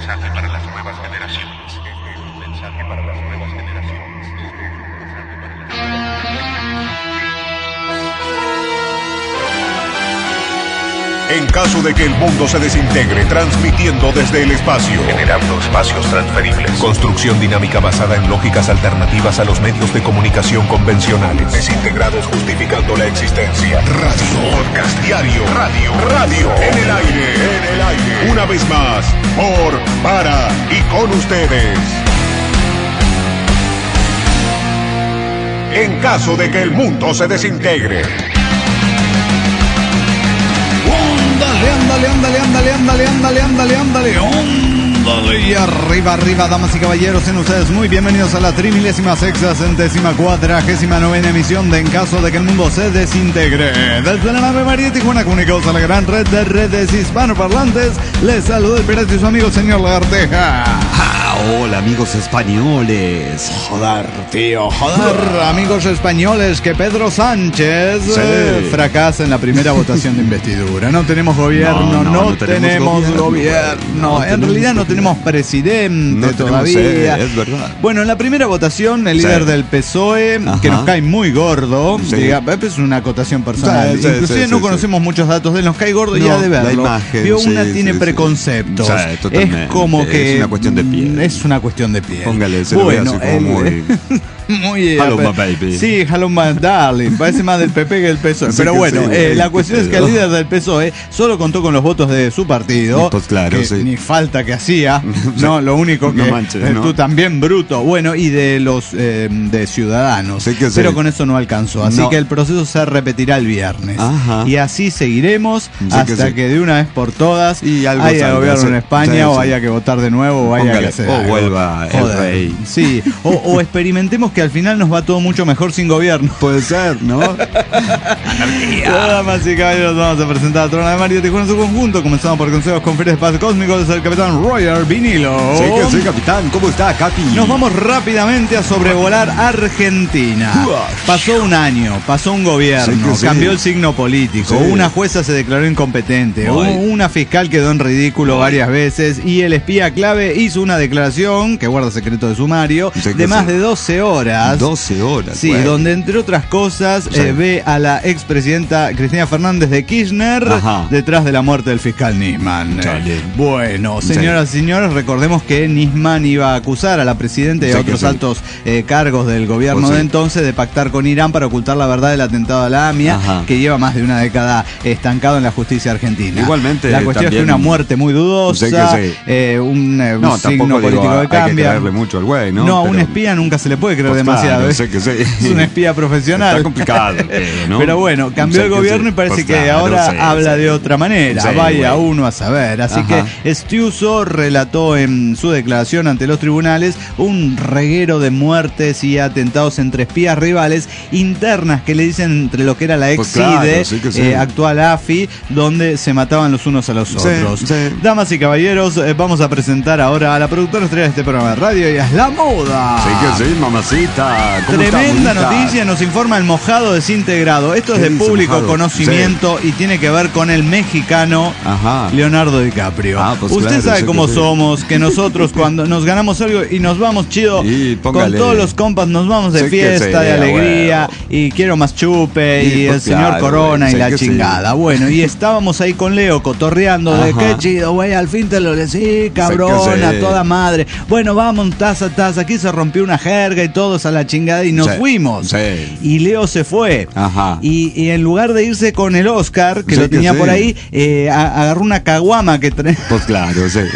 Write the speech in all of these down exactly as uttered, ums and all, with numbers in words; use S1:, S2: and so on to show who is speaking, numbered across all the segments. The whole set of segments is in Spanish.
S1: mensaje para las nuevas generaciones. Este es un mensaje para las nuevas generaciones. Este es un mensaje para las nuevas generaciones.
S2: En caso de que el mundo se desintegre, transmitiendo desde el espacio,
S1: Generando espacios transferibles.
S2: construcción dinámica basada en lógicas alternativas a los medios de comunicación convencionales, desintegrados justificando la existencia, radio, podcast diario, radio, radio, en el aire, en el aire, una vez más, por, para y con ustedes. En caso de que el mundo se desintegre.
S3: Ándale, ándale, ándale, ándale, ándale, ándale, ándale, ándale, ándale. Y arriba, arriba, damas y caballeros, sean ustedes muy bienvenidos a la trimilésima sexta centésima cuadragésima novena emisión de En Caso de que el Mundo se Desintegre. Desde la nave María Tijuana, comunicados a la gran red de redes hispanoparlantes, les saluda el pirata y su amigo señor Lagarteja.
S4: Ah, hola amigos españoles.
S3: Joder, tío, joder, amigos españoles, que Pedro Sánchez
S4: Sí.
S3: eh, fracasa en la primera votación de investidura. No tenemos gobierno, no,
S4: No, no, no tenemos
S3: tenemos gobierno.
S4: gobierno. No
S3: en
S4: tenemos
S3: realidad no
S4: gobierno.
S3: tenemos presidente
S4: No tenemos
S3: todavía.
S4: sede, es verdad.
S3: Bueno, en la primera votación, el
S4: Sí.
S3: líder del P S O E,
S4: Ajá.
S3: que nos cae muy gordo,
S4: Sí.
S3: diga, es una acotación personal.
S4: Sí, sí,
S3: Inclusive
S4: sí,
S3: no
S4: sí,
S3: conocemos muchos datos de él, nos cae gordo
S4: No,
S3: ya de
S4: la
S3: verlo.
S4: imagen,
S3: Vio,
S4: sí,
S3: una
S4: sí,
S3: tiene
S4: sí.
S3: preconceptos.
S4: Sí, totalmente.
S3: Es como que
S4: Es una cuestión de piel.
S3: Es una cuestión de piel.
S4: Póngale, se lo ve así como
S3: él-
S4: muy-
S3: muy eh,
S4: Hello,
S3: ape-
S4: my baby.
S3: Sí, hello my darling. Parece más del P P que del P S O E.
S4: Sí
S3: Pero
S4: que
S3: bueno,
S4: sí,
S3: eh,
S4: sí,
S3: la cuestión es que el líder del P S O E solo contó con los votos de su partido.
S4: Pues claro,
S3: que
S4: sí.
S3: ni falta que hacía. No, lo único que
S4: No manches,
S3: eh,
S4: ¿no?
S3: tú también bruto. Bueno, y de los eh, de Ciudadanos.
S4: Sí que sí.
S3: Pero con eso no alcanzó. Así
S4: No.
S3: que el proceso se repetirá el viernes.
S4: Ajá.
S3: Y así seguiremos
S4: Sí que
S3: hasta
S4: sí.
S3: que de una vez por todas
S4: Y algo
S3: haya
S4: salga,
S3: gobierno
S4: sí.
S3: en España
S4: Sí,
S3: o
S4: sí.
S3: haya que votar de nuevo o haya
S4: Póngale,
S3: que hacer
S4: o
S3: algo.
S4: vuelva el
S3: Joder.
S4: rey.
S3: Sí, o, o experimentemos que al final nos va todo mucho mejor sin gobierno.
S4: Puede ser, ¿no?
S3: Damas y caballeros, vamos a presentar a Trona de Mario Tijuana en su conjunto. Comenzamos por consejos, conferencias, espacio cósmico desde el capitán Roger Vinilo.
S4: Sí que sí, capitán. ¿Cómo está, Capi?
S3: Nos vamos rápidamente a sobrevolar Argentina. Pasó un año, pasó un gobierno,
S4: Sí que sí.
S3: cambió el signo político,
S4: Sí.
S3: una jueza se declaró incompetente,
S4: Ay.
S3: una fiscal quedó en ridículo varias veces y el espía clave hizo una declaración que guarda secreto de sumario
S4: Sí que
S3: de más
S4: sí.
S3: de doce horas.
S4: doce horas.
S3: Sí,
S4: güey.
S3: donde entre otras cosas
S4: Sí.
S3: eh, ve a la expresidenta Cristina Fernández de Kirchner
S4: Ajá.
S3: detrás de la muerte del fiscal Nisman.
S4: Chale.
S3: Eh, Bueno, señoras y señores, recordemos que Nisman iba a acusar a la presidenta y a
S4: Sí que
S3: otros
S4: sí.
S3: altos eh, cargos del gobierno
S4: Pues sí.
S3: de entonces de pactar con Irán para ocultar la verdad del atentado a la AMIA,
S4: Ajá.
S3: que lleva más de una década estancado en la justicia argentina.
S4: Igualmente,
S3: la cuestión
S4: también-
S3: es que una muerte muy dudosa,
S4: Sí que sí.
S3: eh, un, eh, un
S4: No,
S3: signo
S4: tampoco
S3: político
S4: digo,
S3: que
S4: hay que
S3: cambia.
S4: creerle mucho al güey, ¿no?
S3: No, a un
S4: Pero-
S3: espía nunca se le puede creer
S4: Pues
S3: demasiado.
S4: claro,
S3: ¿eh?
S4: sé que sí.
S3: Es un espía profesional.
S4: Está complicado, eh, ¿no?
S3: Pero bueno, cambió
S4: Sé
S3: el
S4: que
S3: gobierno
S4: sí.
S3: y parece
S4: Pues
S3: que
S4: claro,
S3: ahora
S4: sí,
S3: habla
S4: sí.
S3: de otra manera.
S4: Sí,
S3: Vaya
S4: güey.
S3: uno a saber. Así
S4: Ajá.
S3: que Estiuso relató en su declaración ante los tribunales un reguero de muertes y atentados entre espías rivales internas que le dicen entre lo que era la ex
S4: Pues claro,
S3: CIDE,
S4: sí que sí.
S3: eh, actual A F I, donde se mataban los unos a los
S4: Sí,
S3: otros.
S4: sí.
S3: Damas y caballeros, eh, vamos a presentar ahora a la productora estrella de este programa de radio y es La Moda.
S4: Sí que sí, mamacita. ¿Cómo está,
S3: Tremenda
S4: bonita?
S3: noticia, nos informa el mojado desintegrado. Esto es
S4: ¿Qué
S3: de
S4: dice
S3: público
S4: Mojado?
S3: conocimiento y tiene que ver con el mexicano
S4: Ajá.
S3: Leonardo DiCaprio.
S4: Ah, pues
S3: Usted
S4: claro,
S3: sabe
S4: sí
S3: cómo
S4: que sí.
S3: somos, que nosotros cuando nos ganamos algo y nos vamos chido,
S4: Y
S3: con
S4: póngale.
S3: todos los compas nos vamos de
S4: Sí que
S3: fiesta,
S4: sí,
S3: de alegría,
S4: huevo.
S3: y quiero más chupe,
S4: Y
S3: y,
S4: pues
S3: el señor
S4: claro,
S3: Corona
S4: güey,
S3: y
S4: sí
S3: la
S4: que sí.
S3: chingada. Bueno, y estábamos ahí con Leo cotorreando de
S4: Ajá.
S3: qué chido, güey, al fin te lo decí, cabrón,
S4: sí.
S3: a toda madre. Bueno, vamos, taza, taza, aquí se rompió una jerga y todos a la chingada y nos
S4: Sí,
S3: fuimos.
S4: sí.
S3: Y Leo se fue.
S4: Ajá.
S3: Y, y en lugar de irse con el Oscar, que
S4: Sí
S3: lo
S4: que
S3: tenía
S4: sí.
S3: por ahí, eh, a- agarró una caguama que trae.
S4: Pues claro, sí.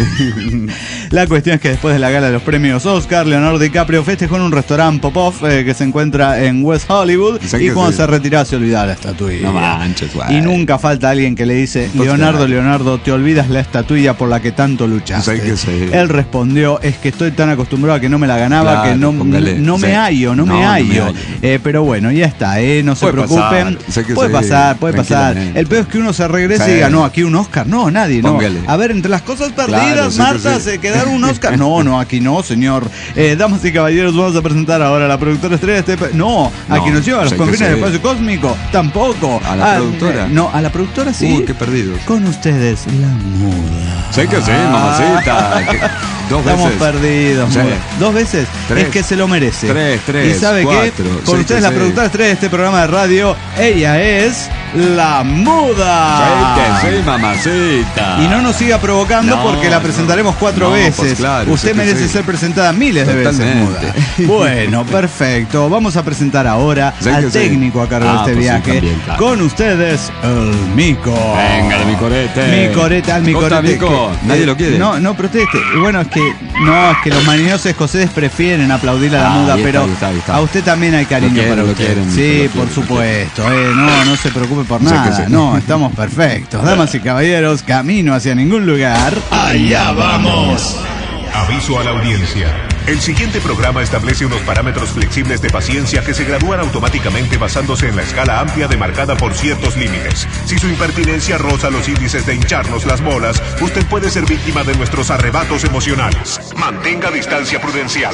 S3: La cuestión es que después de la gala de los premios Oscar, Leonardo DiCaprio festejó en un restaurante Pop-Off eh, que se encuentra en West Hollywood,
S4: Sí
S3: y
S4: que
S3: cuando
S4: sí.
S3: se retiraba se olvidaba la estatuilla.
S4: No manches, güey.
S3: Y nunca falta alguien que le dice,
S4: Pues
S3: Leonardo,
S4: claro.
S3: Leonardo, te olvidas la estatuilla por la que tanto luchaste.
S4: Sí que sí.
S3: Él respondió, es que estoy tan acostumbrado a que no me la ganaba
S4: Claro,
S3: que no,
S4: póngale.
S3: no me me hallo, no, no me hallo. No eh, pero bueno, ya está, eh, no se puede preocupen. Pasar. Sé que puede, pasar, puede pasar, El peor es que uno se regrese sí. y diga, no, aquí un Oscar. No, nadie, no. Póngale. A ver, entre las cosas perdidas, claro, Marta, sí. se quedaron un Oscar. No, no, aquí no, señor. Eh, damas y caballeros, vamos a presentar ahora a la productora estrella de este... No, no, aquí nos lleva a los confines del espacio cósmico. Tampoco.
S4: ¿A la a, productora?
S3: No, a la productora sí.
S4: Uy, qué perdidos.
S3: Con ustedes, la muda.
S4: Sé que sí, mamacita. que, dos
S3: Estamos
S4: veces.
S3: perdidos. Sí. Dos veces.
S4: Tres.
S3: Es que se lo merece.
S4: Tres, tres.
S3: ¿Y sabe
S4: cuatro,
S3: qué? Con ustedes, la productora estrella de este programa de radio, ella es la muda.
S4: Sí, que sí, mamacita.
S3: Y no nos siga provocando no, porque la presentaremos cuatro
S4: no,
S3: veces.
S4: Pues claro,
S3: Usted merece sí. ser presentada miles
S4: Totalmente.
S3: de veces, muda. Bueno, perfecto. Vamos a presentar ahora sí, al técnico sí. a cargo ah, de este
S4: pues
S3: viaje.
S4: Sí, también, claro.
S3: Con ustedes, el Mico.
S4: Venga, mi corete.
S3: Mi corete, al mi corete.
S4: Mico?
S3: Que,
S4: Nadie eh, lo quiere.
S3: No, no proteste. Bueno, es que no, es que los marineros escoceses prefieren aplaudir a la
S4: ah,
S3: muda,
S4: está,
S3: pero
S4: está, está.
S3: a usted también hay cariño
S4: quieren,
S3: para usted.
S4: Quieren,
S3: sí,
S4: lo
S3: por
S4: quieren,
S3: supuesto. Eh, no, no se preocupe por nada. Sí. No, estamos perfectos. Damas y caballeros, camino hacia ningún lugar.
S2: Allá vamos. Aviso a la audiencia. El siguiente programa establece unos parámetros flexibles de paciencia que se gradúan automáticamente basándose en la escala amplia demarcada por ciertos límites. Si su impertinencia roza los índices de hincharnos las bolas, usted puede ser víctima de nuestros arrebatos emocionales. Mantenga distancia prudencial.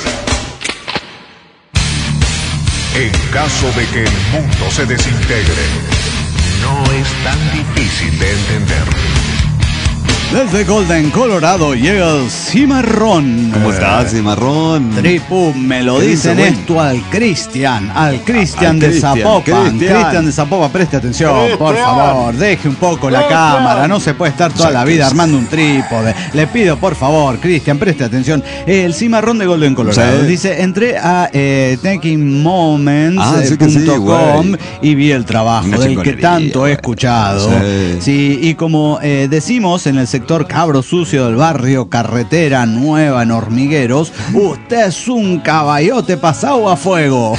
S2: En caso de que el mundo se desintegre, no es tan difícil de entender.
S3: Desde Golden, Colorado, llega el Cimarrón.
S4: ¿Cómo estás, Cimarrón?
S3: Tripu, me lo dicen esto al Cristian, al Cristian de Zapopan. Cristian de Zapopan, preste atención, Cristian. Por favor, deje un poco la Cristian. cámara, no se puede estar toda la vida armando un trípode. Le pido, por favor, Cristian, preste atención. El Cimarrón de Golden, Colorado. Sí. Dice, entré a eh, taking moments punto com ah, sí, sí, y vi el trabajo del que tanto he escuchado. Sí, sí y como eh, decimos en el sector Cabro Sucio del barrio Carretera Nueva en Hormigueros, usted es un caballote pasado a fuego.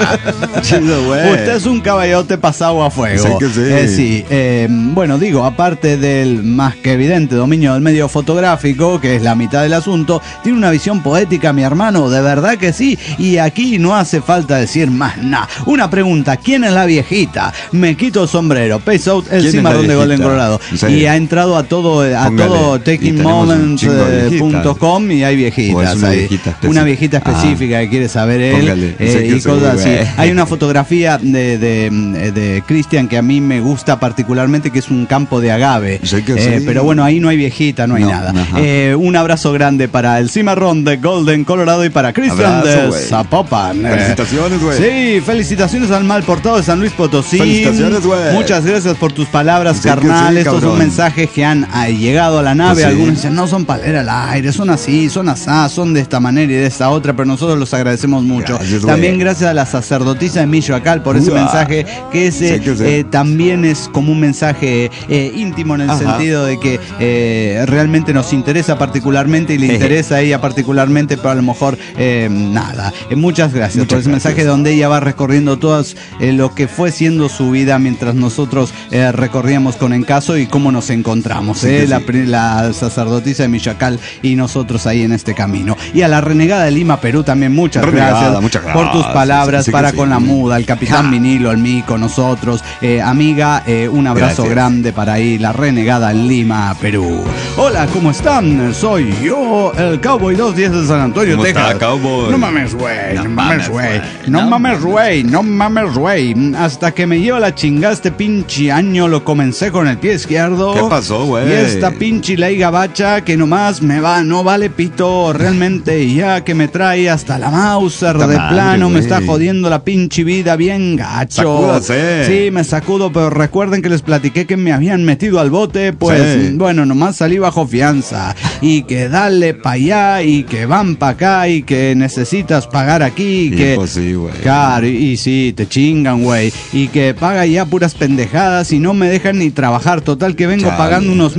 S4: Chido,
S3: usted es un caballote pasado a fuego.
S4: Sí que sí.
S3: Eh, sí eh, bueno, digo, aparte del más que evidente dominio del medio fotográfico, que es la mitad del asunto, tiene una visión poética, mi hermano, de verdad que sí. Y aquí no hace falta decir más nada. Una pregunta, ¿quién es la viejita? Me quito el sombrero. Peace out, el Cimarrón de Golden, Colorado. Y ha entrado a todo... a Póngale, todo taking moments punto com y hay viejitas.
S4: Una
S3: ahí.
S4: viejita,
S3: una viejita específica ah, que quiere saber él eh, y cosas así. Güey. Hay una fotografía de, de, de Cristian que a mí me gusta particularmente, que es un campo de agave.
S4: Sí que
S3: eh,
S4: sí.
S3: Pero bueno, ahí no hay viejita, no hay no, nada. Eh, un abrazo grande para el Cimarrón de Golden, Colorado y para Cristian de wey. Zapopan.
S4: Felicitaciones, güey.
S3: Sí, felicitaciones al mal portado de San Luis Potosí.
S4: Felicitaciones, güey.
S3: Muchas gracias por tus palabras, sí carnal. Sí, Estos son mensajes que han llegado a la nave, pues sí. Algunos dicen, no son para leer al aire, son así, son asá, son de esta manera y de esta otra, pero nosotros los agradecemos mucho. Gracias, también gracias a la sacerdotisa de Michoacán por ese Uah. mensaje, que ese sí, que eh, también es como un mensaje eh, íntimo en el Ajá. sentido de que eh, realmente nos interesa particularmente y le interesa a ella particularmente, pero a lo mejor eh, nada. Eh, muchas gracias muchas por ese gracias. mensaje donde ella va recorriendo todo eh, lo que fue siendo su vida mientras nosotros eh, recorríamos con Encaso y cómo nos encontramos. Sí, eh, la, sí. la sacerdotisa de Michoacán y nosotros ahí en este camino. Y a la renegada de Lima, Perú también muchas renegada, gracias, muchas gracias por tus palabras sí, sí, para sí, con sí. la muda, el capitán ja. Vinilo, el Mico, nosotros. Eh, amiga, eh, un abrazo gracias. grande para ahí, la renegada en Lima, Perú. Hola, ¿cómo están? Soy yo, el Cowboy dos diez de San Antonio,
S4: ¿Cómo
S3: Texas.
S4: Está, Cowboy?
S3: No mames, güey, no, no mames, güey. No, no mames, güey, no mames, güey. Hasta que me lleva la chingada este pinche año, lo comencé con el pie izquierdo.
S4: ¿Qué pasó, güey?
S3: Y esta pinche ley gabacha que nomás me va, no vale pito, realmente, ya que me trae hasta la Mauser de madre, plano, wey. Me está jodiendo la pinche vida bien gacho.
S4: Sacúdase.
S3: Sí, me sacudo, pero recuerden que les platiqué que me habían metido al bote, pues, sí. bueno, nomás salí bajo fianza, y que dale pa' allá, y que van pa' acá, y que necesitas pagar aquí, y que...
S4: Pues sí, güey.
S3: Claro, y, y sí, te chingan, güey, y que paga ya puras pendejadas, y no me dejan ni trabajar, total que vengo Chale. pagando unos mil quinientos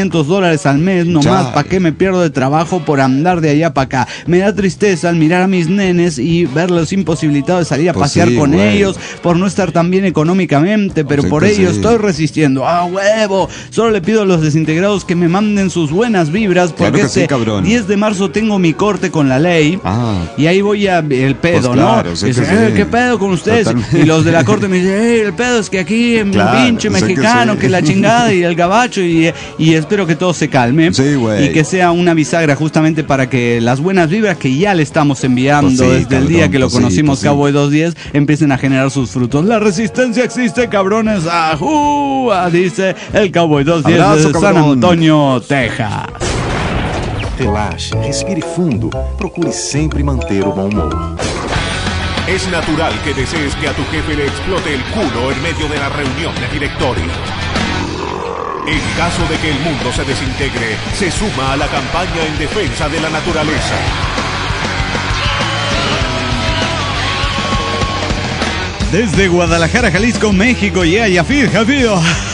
S3: quinientos dólares al mes nomás. ¿Para qué me pierdo de trabajo por andar de allá para acá? Me da tristeza al mirar a mis nenes y verlos imposibilitados de salir a
S4: Pues
S3: pasear
S4: sí,
S3: con
S4: güey.
S3: ellos por no estar tan bien económicamente, pero
S4: Sí,
S3: por
S4: pues
S3: ello
S4: sí.
S3: estoy resistiendo. ¡Ah, huevo! Solo le pido a los desintegrados que me manden sus buenas vibras porque
S4: Claro que sí,
S3: este
S4: cabrón.
S3: diez de marzo tengo mi corte con la ley.
S4: Ah.
S3: Y ahí voy a el pedo,
S4: Pues claro,
S3: ¿no?
S4: sé
S3: Y dice,
S4: que sí.
S3: "Eh, ¿qué pedo con ustedes?"
S4: Totalmente.
S3: Y los de la corte me dicen, "Eh, el pedo es que aquí en
S4: Claro,
S3: pinche
S4: sé que
S3: mexicano,
S4: sí.
S3: que, la chingada y el gabacho y, y espero que todo se calme."
S4: Sí, güey.
S3: Y que sea una bisagra justamente para que las buenas vibras que ya le estamos enviando
S4: Pues sí,
S3: desde el
S4: cabrón,
S3: día que lo
S4: pues sí,
S3: conocimos,
S4: pues sí.
S3: Cowboy dos diez, empiecen a generar sus frutos. La resistencia existe, cabrones. ¡Ajú! Dice el Cowboy dos diez
S4: Abrazo,
S3: de San
S4: cabrón.
S3: Antonio, Texas.
S5: Relaxe, respire fundo, procure sempre manter o bom humor.
S2: Es natural que desees que a tu jefe le explote el culo en medio de la reunión de directorio. En caso de que el mundo se desintegre, se suma a la campaña en defensa de la naturaleza.
S3: Desde Guadalajara, Jalisco, México, llega Yafid, Jafid.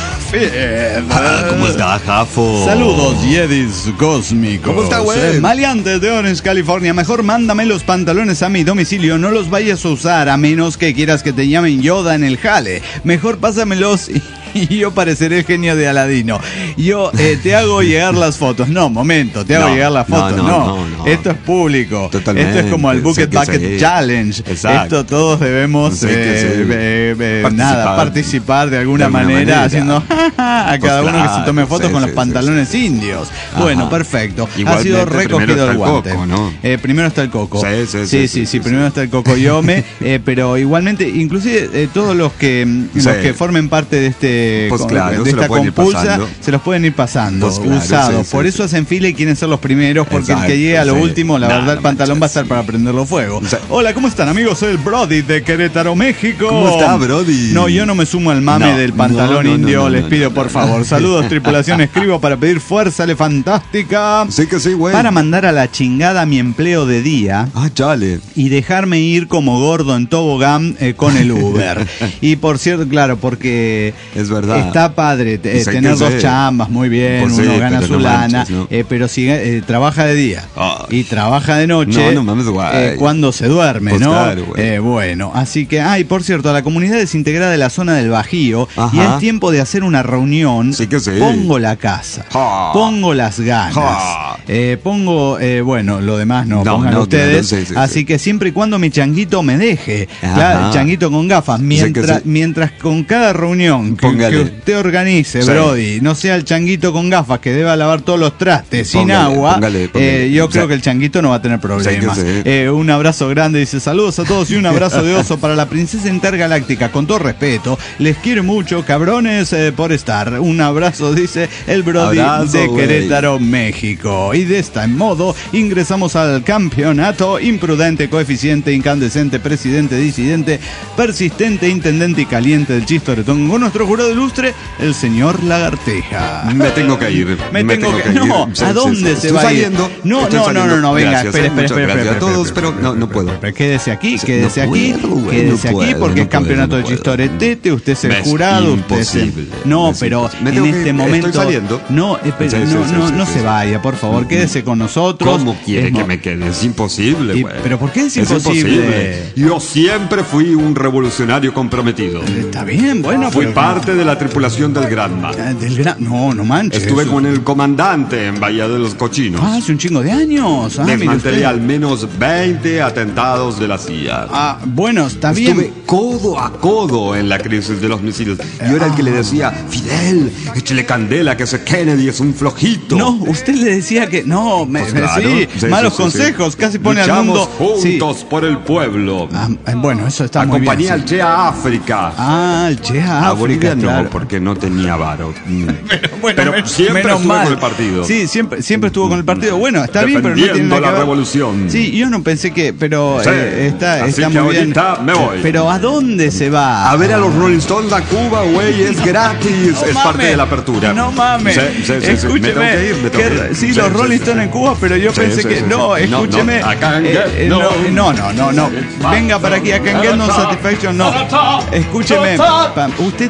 S4: Ah, ¿cómo está, Jafo?
S3: Saludos, Jedis cósmicos.
S4: ¿Cómo está, güey?
S3: Eh, Maleantes de Orange, California. Mejor mándame los pantalones a mi domicilio. No los vayas a usar a menos que quieras que te llamen Yoda en el jale. Mejor pásamelos y, y yo pareceré el genio de Aladino. Yo eh, te hago llegar las fotos. No, momento, te hago
S4: No,
S3: llegar las
S4: no,
S3: fotos. No,
S4: no, no, no.
S3: Esto es público.
S4: Totalmente.
S3: Esto es como el Bucket
S4: Sí que
S3: Bucket
S4: sí.
S3: Challenge.
S4: Exacto.
S3: Esto todos debemos
S4: Sí que
S3: eh,
S4: sí.
S3: eh, eh,
S4: Participar.
S3: nada, participar de alguna,
S4: De alguna
S3: manera,
S4: manera.
S3: haciendo a
S4: Pues
S3: cada uno que se
S4: claro,
S3: tome fotos
S4: sí,
S3: con
S4: sí,
S3: los
S4: sí,
S3: pantalones
S4: sí.
S3: indios.
S4: Ajá.
S3: Bueno, perfecto. Ha
S4: Igualmente,
S3: sido
S4: primero
S3: recogido
S4: está
S3: el
S4: el
S3: guante.
S4: coco, ¿no?
S3: Eh, primero está el coco.
S4: Sí, sí,
S3: sí,
S4: sí,
S3: sí,
S4: sí, sí,
S3: primero
S4: sí.
S3: está el cocoyome, eh, pero igualmente, inclusive eh, todos los que
S4: Sí.
S3: los que formen parte de este
S4: Pues
S3: con-
S4: claro,
S3: de
S4: se lo
S3: esta
S4: pueden ir
S3: compulsa
S4: pasando.
S3: se los pueden ir pasando,
S4: Pues claro,
S3: usados.
S4: sí,
S3: Por
S4: sí,
S3: eso
S4: sí.
S3: hacen fila y quieren ser los primeros, porque el que
S4: Exacto,
S3: llegue a lo
S4: sí.
S3: último, la
S4: Nah,
S3: verdad, el
S4: no
S3: pantalón va a
S4: manches,
S3: estar
S4: sí.
S3: para prenderlo fuego.
S4: Sí.
S3: Hola, ¿cómo están, amigos? Soy el Brody de Querétaro, México.
S4: ¿Cómo está, Brody?
S3: No, yo no me sumo al mame
S4: No,
S3: del pantalón
S4: no, no,
S3: indio,
S4: no, no,
S3: les
S4: no,
S3: pido
S4: no,
S3: por
S4: no,
S3: favor.
S4: no.
S3: Saludos, tripulación, escribo para pedir fuerza, le fantástica.
S4: Sí que sí, güey.
S3: Para mandar a la chingada mi empleo de día
S4: Ah, chale.
S3: y dejarme ir como gordo en tobogán eh, con el Uber. Y por cierto, claro, porque
S4: Es verdad.
S3: está padre eh,
S4: Pues hay
S3: tener
S4: que
S3: dos
S4: ser.
S3: chambas, muy bien,
S4: Pues sí,
S3: uno gana
S4: pero
S3: su
S4: no
S3: lana,
S4: manches, ¿no?
S3: eh, pero si eh, trabaja de día
S4: Ay.
S3: y trabaja de noche,
S4: No, no mames, güey.
S3: eh, cuando se duerme,
S4: Pues
S3: ¿no?
S4: claro, güey.
S3: Eh, bueno, así que, ah, y por cierto, a la comunidad desintegrada de la zona del Bajío,
S4: Ajá.
S3: y es tiempo de hacer una reunión.
S4: Sí que sí.
S3: Pongo la casa,
S4: Ja.
S3: pongo las ganas,
S4: Ja.
S3: eh, pongo, eh, bueno, lo demás no,
S4: No,
S3: pongan
S4: no,
S3: ustedes.
S4: claro, sí, sí,
S3: así
S4: sí.
S3: que siempre y cuando mi changuito me deje,
S4: Ajá.
S3: claro, el changuito con gafas, mientras,
S4: sí.
S3: mientras con cada reunión que,
S4: Póngale.
S3: que usted organice,
S4: Sí.
S3: Brody, no sea el changuito con gafas que deba lavar todos los trastes sin
S4: Póngale,
S3: agua,
S4: póngale, póngale.
S3: eh, yo
S4: Sí.
S3: creo que el changuito no va a tener problemas.
S4: Sí que sí.
S3: Eh, un abrazo grande, dice saludos a todos y un abrazo de oso para la princesa intergaláctica, con todo respeto, les quiero mucho, cabrones, eh, por estar. Un abrazo, dice el Brody
S4: Abrazo,
S3: de
S4: güey.
S3: Querétaro, México. Y de este modo ingresamos al campeonato. Imprudente, coeficiente, incandescente, presidente, disidente, persistente, intendente y caliente del chistoretón, con nuestro jurado ilustre, el señor Lagarteja.
S4: Me tengo que ir.
S3: Me, tengo, que, no,
S4: ir. Sí,
S3: ¿a
S4: sí,
S3: dónde
S4: sí.
S3: se
S4: Estoy
S3: va
S4: saliendo.
S3: a ir? No,
S4: Estoy
S3: no, no,
S4: saliendo.
S3: no, no, venga,
S4: Gracias,
S3: espere,
S4: eh,
S3: espere,
S4: muchas
S3: espere,
S4: gracias
S3: espere,
S4: a todos,
S3: espere,
S4: pero no, no puedo.
S3: Pero quédese aquí,
S4: Sí,
S3: quédese
S4: no
S3: aquí,
S4: puedo, güey,
S3: quédese
S4: no
S3: aquí,
S4: puedo,
S3: porque
S4: no
S3: es campeonato
S4: puedo,
S3: de
S4: no puedo.
S3: chistoretete, usted es el
S4: Me es
S3: jurado, usted es el...
S4: imposible,
S3: No,
S4: me es
S3: pero
S4: imposible. Me
S3: en
S4: tengo que
S3: este
S4: ir,
S3: momento...
S4: estoy saliendo.
S3: No, espere,
S4: Sí, sí,
S3: no,
S4: sí,
S3: no,
S4: sí,
S3: no
S4: sí,
S3: se
S4: sí.
S3: vaya, por favor, quédese con nosotros.
S4: ¿Cómo quiere
S3: Es
S4: que
S3: mo-
S4: me quede? Es imposible,
S3: Y-
S4: güey.
S3: ¿pero por qué es imposible?
S4: Yo siempre fui un revolucionario comprometido.
S3: Está bien, bueno,
S4: Fui
S3: pero...
S4: parte de la tripulación del Granma.
S3: Ah, Del gran... No, no manches.
S4: Estuve
S3: eso-
S4: con el comandante en Bahía de los Cochinos.
S3: Ah, hace un chingo de años. Ah, mire
S4: Desmantelé
S3: usted.
S4: al menos veinte atentados de la C I A.
S3: Ah, bueno, está
S4: Estuve
S3: bien.
S4: codo a codo en la crisis de los misiles. Yo era el que le decía, Fidel, échele candela, que ese Kennedy es un flojito.
S3: No, usted le decía que no, me,
S4: Pues
S3: me-
S4: claro,
S3: sí,
S4: sí,
S3: malos
S4: sí, sí,
S3: consejos,
S4: sí.
S3: casi pone al
S4: Luchamos
S3: mundo. Sí.
S4: juntos por el pueblo.
S3: Ah, eh, bueno, eso está muy
S4: Acompañé
S3: bien.
S4: al
S3: sí.
S4: Che a África.
S3: Ah, el Che a
S4: a
S3: África,
S4: Bolivia no,
S3: claro.
S4: porque no tenía varo. Mm.
S3: Bueno,
S4: Pero
S3: men-
S4: siempre
S3: menos
S4: estuve
S3: mal.
S4: con el partido.
S3: Sí, siempre, siempre estuvo con el partido. Bueno, está bien, pero no tiene
S4: Defendiendo
S3: nada que
S4: la
S3: ver.
S4: revolución.
S3: Sí, yo no pensé que, pero
S4: Sí,
S3: eh, está,
S4: así
S3: está
S4: que
S3: muy bien.
S4: ahorita me voy.
S3: Pero ¿a dónde se va?
S4: A ver a los Rolling Stones a Cuba, güey, es gratis,
S3: No
S4: es
S3: mames,
S4: parte de la apertura.
S3: No mames.
S4: Sí, sí, sí, sí.
S3: Escúcheme.
S4: Me tengo que ir, me tengo
S3: que-
S4: que ir.
S3: sí,
S4: Sí,
S3: los
S4: sí,
S3: Rolling
S4: sí,
S3: Stones
S4: sí.
S3: en Cuba, pero yo
S4: Sí,
S3: pensé
S4: sí,
S3: que
S4: sí,
S3: no,
S4: sí. No,
S3: escúcheme.
S4: no, I can't
S3: eh,
S4: get
S3: eh,
S4: no.
S3: no, no, no, no. Venga para aquí a Can't Get No Satisfaction, no. Escúcheme, Pam, usted todo lo
S4: Sí.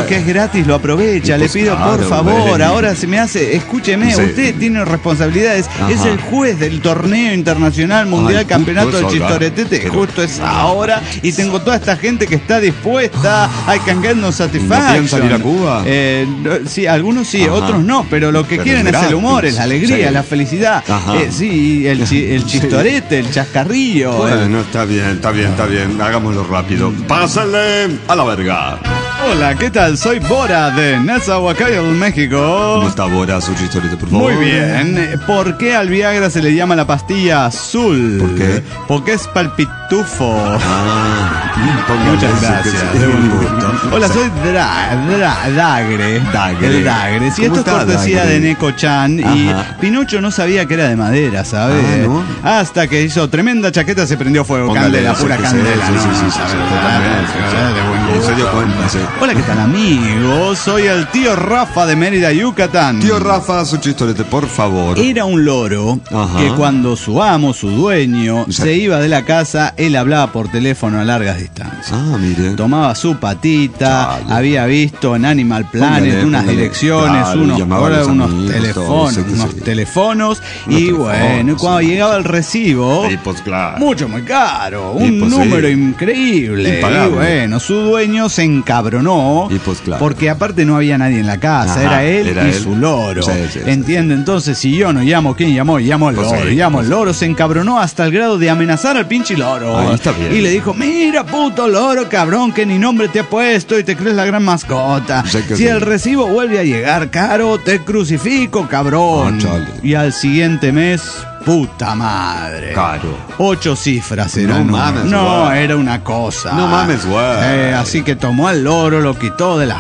S3: que es gratis, lo aprovecha.
S4: Y
S3: Le
S4: pues
S3: pido
S4: claro,
S3: por favor,
S4: bueno.
S3: ahora se me hace, escúcheme,
S4: Sí.
S3: usted tiene responsabilidades,
S4: Ajá.
S3: es el juez del torneo internacional mundial
S4: Ay,
S3: campeonato
S4: justo
S3: de
S4: eso,
S3: chistoretete,
S4: claro.
S3: justo es ahora, y tengo toda esta gente que está dispuesta, I can get no satisfaction.
S4: piensan ir a Cuba?
S3: Eh, no, sí, algunos sí,
S4: Ajá.
S3: otros no, pero lo que
S4: Pero
S3: quieren
S4: es
S3: es el humor,
S4: gratis.
S3: es la alegría,
S4: Sí.
S3: la felicidad.
S4: Ajá.
S3: Eh, sí, el, chi- el chistorete, el chascarrillo. eh.
S4: Bueno, está bien, está bien, está bien. Hagámoslo rápido. Pásenle a la verga.
S3: Hola, ¿qué tal? Soy Bora de Nezahualcóyotl, México.
S4: ¿Cómo está Bora, su chistorete, por favor?
S3: Muy bien. ¿Por qué al Viagra se le llama la pastilla azul?
S4: ¿Por qué?
S3: Porque es palpitufo.
S4: Ah, póngale
S3: Muchas
S4: ese
S3: gracias,
S4: que sí.
S3: de buen gusto. Hola, soy Dra, Dra- Dagre.
S4: Dagre.
S3: El Dagre. Sí,
S4: ¿Cómo
S3: esto es
S4: está,
S3: cortesía
S4: Dagre?
S3: de Neko-chan. Y
S4: Ajá.
S3: Pinocho no sabía que era de madera, ¿sabes?
S4: Ah, ¿no?
S3: Hasta que hizo tremenda chaqueta, se prendió fuego.
S4: Póngale
S3: Candela,
S4: ese
S3: pura
S4: que sí,
S3: candela.
S4: sí,
S3: ¿no?
S4: sí, sí, sí,
S3: ¿Sabes?
S4: sí,
S3: Ah,
S4: totalmente,
S3: sí,
S4: sí.
S3: de buen
S4: Y
S3: gusto.
S4: se dio cuenta, sí.
S3: Hola, ¿qué tal, amigos? Soy el tío Rafa de Mérida, Yucatán.
S4: Tío Rafa, su chistorete, por favor.
S3: Era un loro
S4: Ajá.
S3: que cuando su amo, su dueño,
S4: Sí.
S3: se iba de la casa, él hablaba por teléfono a largas distancias.
S4: Ah, mire.
S3: Tomaba su patita,
S4: Chale.
S3: había visto en Animal Planet
S4: Póngale,
S3: unas
S4: póngale.
S3: direcciones,
S4: Claro,
S3: unos,
S4: llamaba a
S3: ahora
S4: los
S3: unos
S4: amigos,
S3: teléfonos,
S4: todo, sí,
S3: unos
S4: sí.
S3: teléfonos,
S4: Unos
S3: y
S4: teléfonos,
S3: bueno, cuando
S4: sí.
S3: llegaba el recibo,
S4: Sí, pues, claro.
S3: mucho muy caro,
S4: Y,
S3: un
S4: pues, sí.
S3: número increíble.
S4: Impagable.
S3: Y bueno, su dueño se encabronó,
S4: Y, pues, claro.
S3: porque aparte no había nadie en la casa,
S4: Ajá,
S3: era él
S4: era
S3: y
S4: él.
S3: su loro.
S4: Sí, sí, sí.
S3: ¿Entiende? Entonces, si yo no llamo, ¿quién llamó? Llamo al
S4: Pues
S3: loro,
S4: sí,
S3: llamo al
S4: pues
S3: loro, se encabronó hasta el grado de amenazar al pinche loro.
S4: Ahí está bien.
S3: Y le dijo, mira, puto loro, cabrón, que ni nombre te ha puesto y te crees la gran mascota.
S4: Sé que
S3: Si
S4: sí.
S3: el recibo vuelve a llegar caro, te crucifico, cabrón.
S4: Ah, chale.
S3: Y al siguiente mes, puta madre.
S4: Caro.
S3: Ocho cifras
S4: No
S3: eran.
S4: mames,
S3: No,
S4: güey.
S3: era una cosa.
S4: No mames, güey.
S3: Eh, así que tomó al loro, lo quitó de la...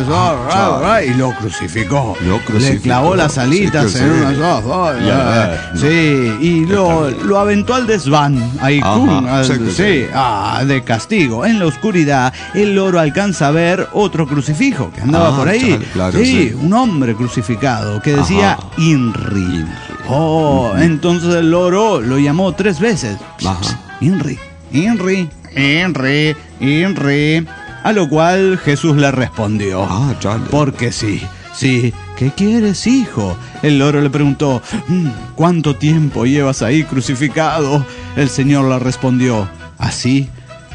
S4: chale.
S3: y lo crucificó.
S4: Lo
S3: Le
S4: crucificó.
S3: clavó las
S4: Sí
S3: alitas
S4: que
S3: en
S4: sí.
S3: unas dos.
S4: Ya, no.
S3: Sí, y lo,
S4: Está bien.
S3: lo aventó al desván. Ahí,
S4: Ajá,
S3: cum, al-
S4: sí que
S3: sí,
S4: sí.
S3: ah, de castigo. En la oscuridad, el loro alcanza a ver otro crucifijo que andaba
S4: Ah,
S3: por ahí.
S4: chale, claro,
S3: sí,
S4: sí.
S3: un hombre crucificado que decía
S4: Ajá.
S3: Inri. Oh, entonces el loro lo llamó tres veces.
S4: Ajá.
S3: Inri, Inri, Inri, Inri. A lo cual Jesús le respondió.
S4: Ah, chale.
S3: Porque sí, sí. ¿Qué quieres, hijo? El loro le preguntó, "Mm, ¿cuánto tiempo llevas ahí crucificado? El Señor le respondió, así,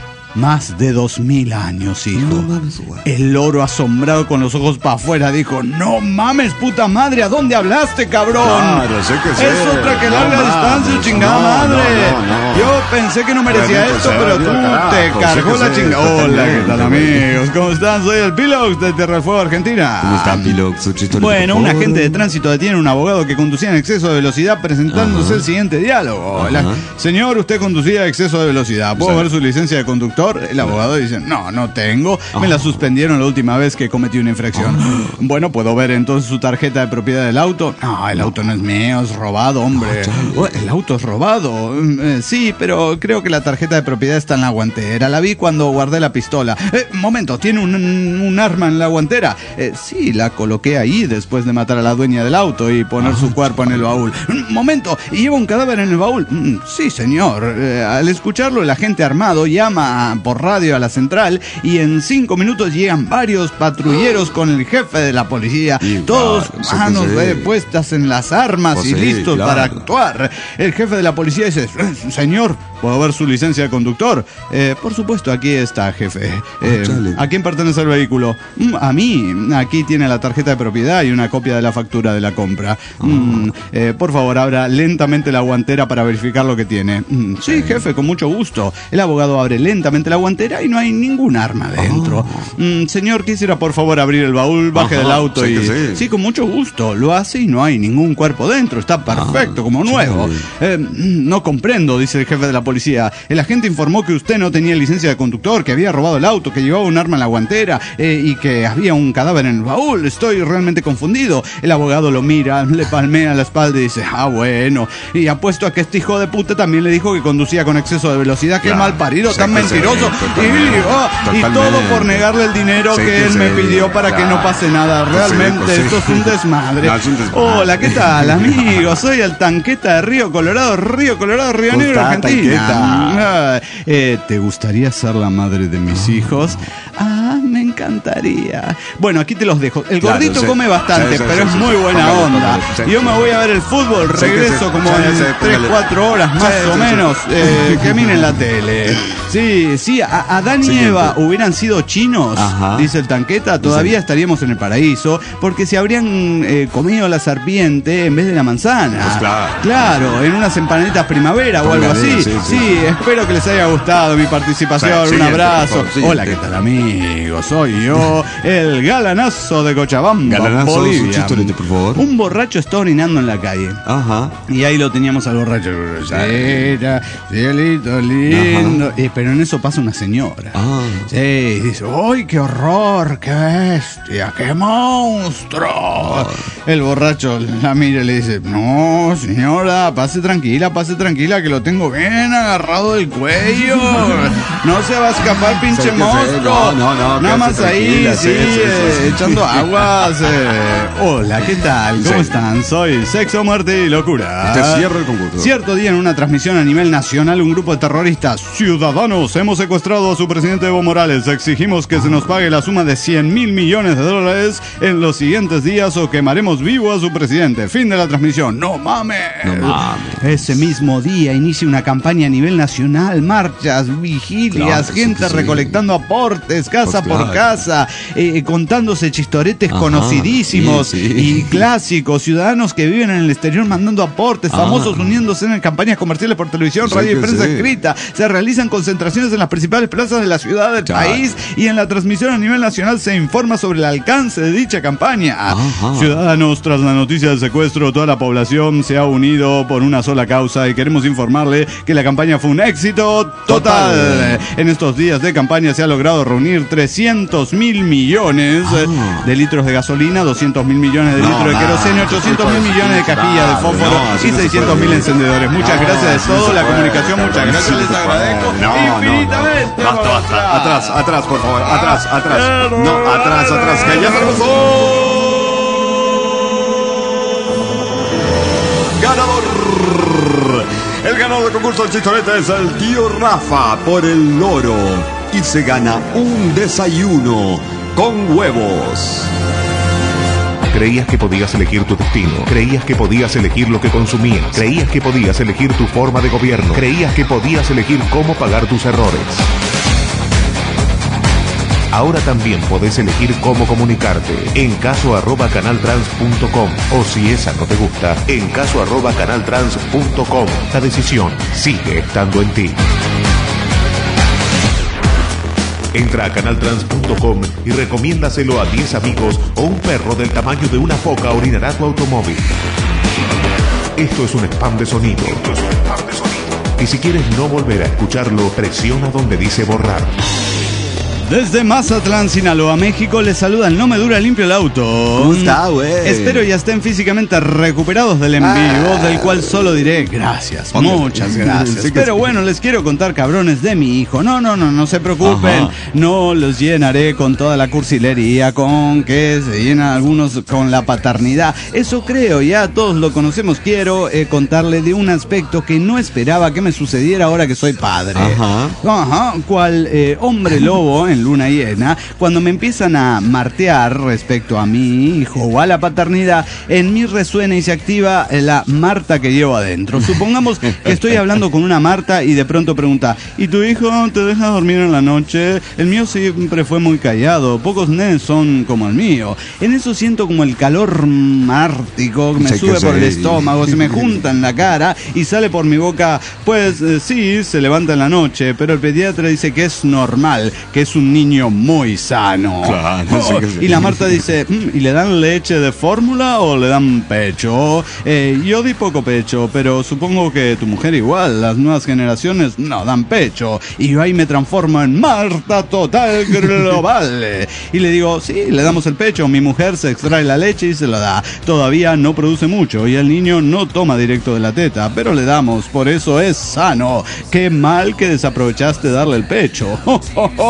S3: más de dos mil años, hijo.
S4: No mames, güey.
S3: El loro, asombrado con los ojos para afuera, dijo, no mames, puta madre, ¿a dónde hablaste, cabrón?
S4: Claro, sé que sí.
S3: Es otra que
S4: No
S3: larga
S4: mames,
S3: distancia, chingada
S4: no,
S3: madre.
S4: no, no, no.
S3: Yo pensé que no merecía
S4: Realmente
S3: esto,
S4: se
S3: pero
S4: dio
S3: tú
S4: carajo,
S3: te
S4: sé
S3: cargó
S4: que
S3: la
S4: sí,
S3: chingada. Hola, ¿qué tal,
S4: totalmente,
S3: amigos? ¿Cómo están? Soy el Pilox de Tierra del Fuego, Argentina.
S4: ¿Cómo está, Pilox, su chistorete,
S3: Bueno,
S4: por
S3: un
S4: favor?
S3: agente de tránsito detiene a un abogado que conducía en exceso de velocidad presentándose
S4: Ajá.
S3: el siguiente diálogo.
S4: Ajá.
S3: La- Señor, usted conducía a exceso de velocidad. ¿Puedo
S4: Sí.
S3: ver su licencia de conductor? El abogado dice, no, no tengo. Me la suspendieron la última vez que cometí una infracción. Bueno, ¿puedo ver entonces su tarjeta de propiedad del auto? No, el auto no es mío, es robado, hombre. Oh, el auto es robado. Mm, eh, sí, pero creo que la tarjeta de propiedad está en la guantera. La vi cuando guardé la pistola. Eh, momento, ¿tiene un, un arma en la guantera? Eh, sí, la coloqué ahí después de matar a la dueña del auto y poner su cuerpo en el baúl. Mm, momento, ¿y lleva un cadáver en el baúl? Mm, sí, señor. Eh, al escucharlo, el agente armado llama por radio a la central y en cinco minutos llegan varios patrulleros con el jefe de la policía,
S4: Y
S3: todos
S4: claro, sí que
S3: manos
S4: sí.
S3: eh, puestas en las armas
S4: Pues
S3: y
S4: sí,
S3: listos
S4: claro.
S3: para actuar. El jefe de la policía dice, "Eh, señor, ¿puedo ver su licencia de conductor? Eh, por supuesto, aquí está, jefe. Eh,
S4: chale.
S3: ¿A quién pertenece el vehículo? "Mm, a mí. Aquí tiene la tarjeta de propiedad y una copia de la factura de la compra. Mm, eh, por favor, abra lentamente la guantera para verificar lo que tiene. "Mm, sí, jefe, con mucho gusto. El abogado abre lentamente la guantera y no hay ningún arma dentro. "Mm, señor, quisiera por favor abrir el baúl, baje
S4: Ajá,
S3: del auto
S4: sí
S3: y...
S4: que sí.
S3: con mucho gusto. Lo hace y no hay ningún cuerpo dentro. Está perfecto,
S4: Ah,
S3: como nuevo.
S4: chale.
S3: Eh, no comprendo, dice el jefe de la policía. El agente informó que usted no tenía licencia de conductor, que había robado el auto, que llevaba un arma en la guantera eh, y que había un cadáver en el baúl. Estoy realmente confundido. El abogado lo mira, le palmea la espalda y dice, ah, bueno. Y apuesto a que este hijo de puta también le dijo que conducía con exceso de velocidad. Qué
S4: Claro,
S3: mal parido,
S4: sí
S3: tan
S4: que sí,
S3: mentiroso. Y,
S4: totalmente,
S3: oh, y todo
S4: totalmente.
S3: por negarle el dinero
S4: Sí
S3: que
S4: que
S3: él
S4: sí,
S3: me pidió para que no
S4: claro.
S3: pase nada.
S4: Pues sí,
S3: Realmente,
S4: pues sí.
S3: esto es un desmadre.
S4: No, es un desmadre.
S3: Hola, ¿qué tal, amigos? Soy el Tanqueta de Río Colorado, Río Colorado, Río
S4: ¿Cómo
S3: Negro,
S4: está,
S3: Argentina.
S4: Tanqueta?
S3: Ah, eh, ¿Te gustaría ser la madre de mis hijos? Ah, me encanta encantaría. Bueno, aquí te los dejo. El
S4: Claro,
S3: gordito
S4: sí.
S3: come bastante,
S4: Sí, sí,
S3: pero
S4: sí,
S3: es
S4: sí,
S3: muy
S4: sí.
S3: buena
S4: Póngale,
S3: onda.
S4: póngale, sí.
S3: Yo me voy a ver el fútbol,
S4: Sí,
S3: regreso
S4: sí, sí.
S3: como
S4: Sí,
S3: en
S4: sí,
S3: tres,
S4: póngale.
S3: cuatro horas más
S4: Sí,
S3: o
S4: sí, sí.
S3: menos, eh, que miren la tele. Sí, sí, a- Adán y
S4: Siguiente.
S3: Eva hubieran sido chinos,
S4: Ajá.
S3: dice el Tanqueta, todavía
S4: Dice-
S3: estaríamos en el paraíso, porque se habrían eh, comido la serpiente en vez de la manzana.
S4: Pues claro.
S3: Claro, en unas empanaditas primavera o algo
S4: Póngale,
S3: así.
S4: sí,
S3: Sí,
S4: sí.
S3: espero que les haya gustado mi participación.
S4: Sí,
S3: Un
S4: siguiente,
S3: abrazo.
S4: por favor, siguiente.
S3: Hola, ¿qué tal, amigos? Soy yo, el galanazo de Cochabamba,
S4: Galanazo,
S3: Bolivia.
S4: un chistorete, por favor.
S3: Un borracho está orinando en la calle.
S4: Ajá.
S3: Y ahí lo teníamos al borracho. Cita, cielito lindo. Eh, pero en eso pasa una señora.
S4: Ah.
S3: Sí, y dice, ¡ay, qué horror! ¡Qué bestia! ¡Qué monstruo! El borracho la mira y le dice, no, señora, pase tranquila, pase tranquila, que lo tengo bien agarrado del cuello. No se va a escapar, pinche
S4: Sí, que sí,
S3: monstruo.
S4: no, no, no,
S3: Nada
S4: quédese
S3: más ahí,
S4: tranquila,
S3: sí,
S4: sí, sí,
S3: eh,
S4: sí, sí.
S3: echando aguas. eh. Hola, ¿qué tal? ¿Cómo
S4: Sí.
S3: están? Soy Sexo, Muerte y Locura.
S4: Usted cierra el concurso.
S3: Cierto día en una transmisión a nivel nacional, un grupo de terroristas ciudadanos hemos secuestrado a su presidente Evo Morales. Exigimos que se nos pague la suma de cien mil millones de dólares en los siguientes días o quemaremos vivo a su presidente. Fin de la transmisión. ¡No mames!
S4: No mames.
S3: Ese mismo día inicia una campaña a nivel nacional, marchas, vigilias,
S4: Claro,
S3: gente
S4: sí, sí.
S3: recolectando aportes, casa
S4: Pues
S3: por
S4: claro.
S3: casa, eh, contándose chistoretes
S4: Ajá,
S3: conocidísimos
S4: sí, sí.
S3: y clásicos, ciudadanos que viven en el exterior mandando aportes,
S4: Ah.
S3: famosos uniéndose en campañas comerciales por televisión,
S4: Sí
S3: radio y
S4: que
S3: prensa
S4: sí.
S3: escrita. Se realizan concentraciones en las principales plazas de la ciudad del
S4: Claro.
S3: país y en la transmisión a nivel nacional se informa sobre el alcance de dicha campaña.
S4: Ajá.
S3: Ciudadanos, tras la noticia del secuestro, toda la población se ha unido por una sola causa y queremos informarle que la campaña fue un éxito total.
S4: Total.
S3: En estos días de campaña se ha logrado reunir trescientos mil millones
S4: Ah.
S3: de litros de gasolina, doscientos mil millones de
S4: No,
S3: litros de
S4: no,
S3: queroseno,
S4: no se
S3: ochocientos
S4: puede
S3: mil millones de
S4: decir.
S3: cajillas de
S4: Claro,
S3: fósforo
S4: no, así
S3: y
S4: no se
S3: seiscientos mil
S4: puede.
S3: encendedores. Muchas
S4: No,
S3: gracias de
S4: así no
S3: todo.
S4: se
S3: La
S4: puede,
S3: comunicación, muchas
S4: cabrón,
S3: gracias.
S4: así
S3: Les
S4: no se puede.
S3: agradezco
S4: No, no, no.
S3: infinitamente.
S4: Basta,
S3: por
S4: basta.
S3: atrás.
S4: Atrás, atrás, por favor. Atrás, atrás. No, atrás, atrás, que ya tenemos un ganador. El ganador del concurso del chistorete es el tío Rafa por el loro. Y se gana un desayuno con huevos.
S2: Creías que podías elegir tu destino. Creías que podías elegir lo que consumías. Creías que podías elegir tu forma de gobierno. Creías que podías elegir cómo pagar tus errores. Ahora también podés elegir cómo comunicarte. En caso arroba canaltrans punto com. O si esa no te gusta, en caso arroba canaltrans punto com. La decisión sigue estando en ti. Entra a canaltrans punto com y recomiéndaselo a diez amigos o un perro del tamaño de una foca orinará tu automóvil. Esto es un spam de sonido. Esto es un spam de sonido. Y si quieres no volver a escucharlo, presiona donde dice borrar.
S3: Desde Mazatlán, Sinaloa, México, les saluda el No Me Dura Limpio el Auto.
S4: ¿Cómo está, güey?
S3: Espero ya estén físicamente recuperados del en vivo,
S4: Ah.
S3: del cual solo diré gracias,
S4: Hombre.
S3: muchas gracias.
S4: Sí que
S3: Pero
S4: sí.
S3: bueno, les quiero contar, cabrones, de mi hijo. No, no, no, no se preocupen.
S4: Ajá.
S3: No los llenaré con toda la cursilería, con que se llenan algunos con la paternidad. Eso creo, ya todos lo conocemos. Quiero eh, contarle de un aspecto que no esperaba que me sucediera ahora que soy padre.
S4: Ajá.
S3: Ajá, cual eh, hombre lobo en luna llena, cuando me empiezan a martear respecto a mi hijo o a la paternidad, en mí resuena y se activa la Marta que llevo adentro. Supongamos que estoy hablando con una Marta y de pronto pregunta, ¿y tu hijo te deja dormir en la noche? El mío siempre fue muy callado, pocos nenes son como el mío. En eso siento como el calor mártico que me
S4: Sí, que
S3: sube por el
S4: sí.
S3: estómago, se me junta en la cara y sale por mi boca, pues eh, sí, se levanta en la noche, pero el pediatra dice que es normal, que es un niño muy sano.
S4: Claro, sí que sí.
S3: Y la Marta dice, "Mm, ¿y le dan leche de fórmula o le dan pecho? Eh, yo di poco pecho, pero supongo que tu mujer igual, las nuevas generaciones no dan pecho. Y yo ahí me transformo en Marta total global. Y le digo, sí, le damos el pecho, mi mujer se extrae la leche y se la da. Todavía no produce mucho y el niño no toma directo de la teta, pero le damos, por eso es sano. Qué mal que desaprovechaste darle el pecho.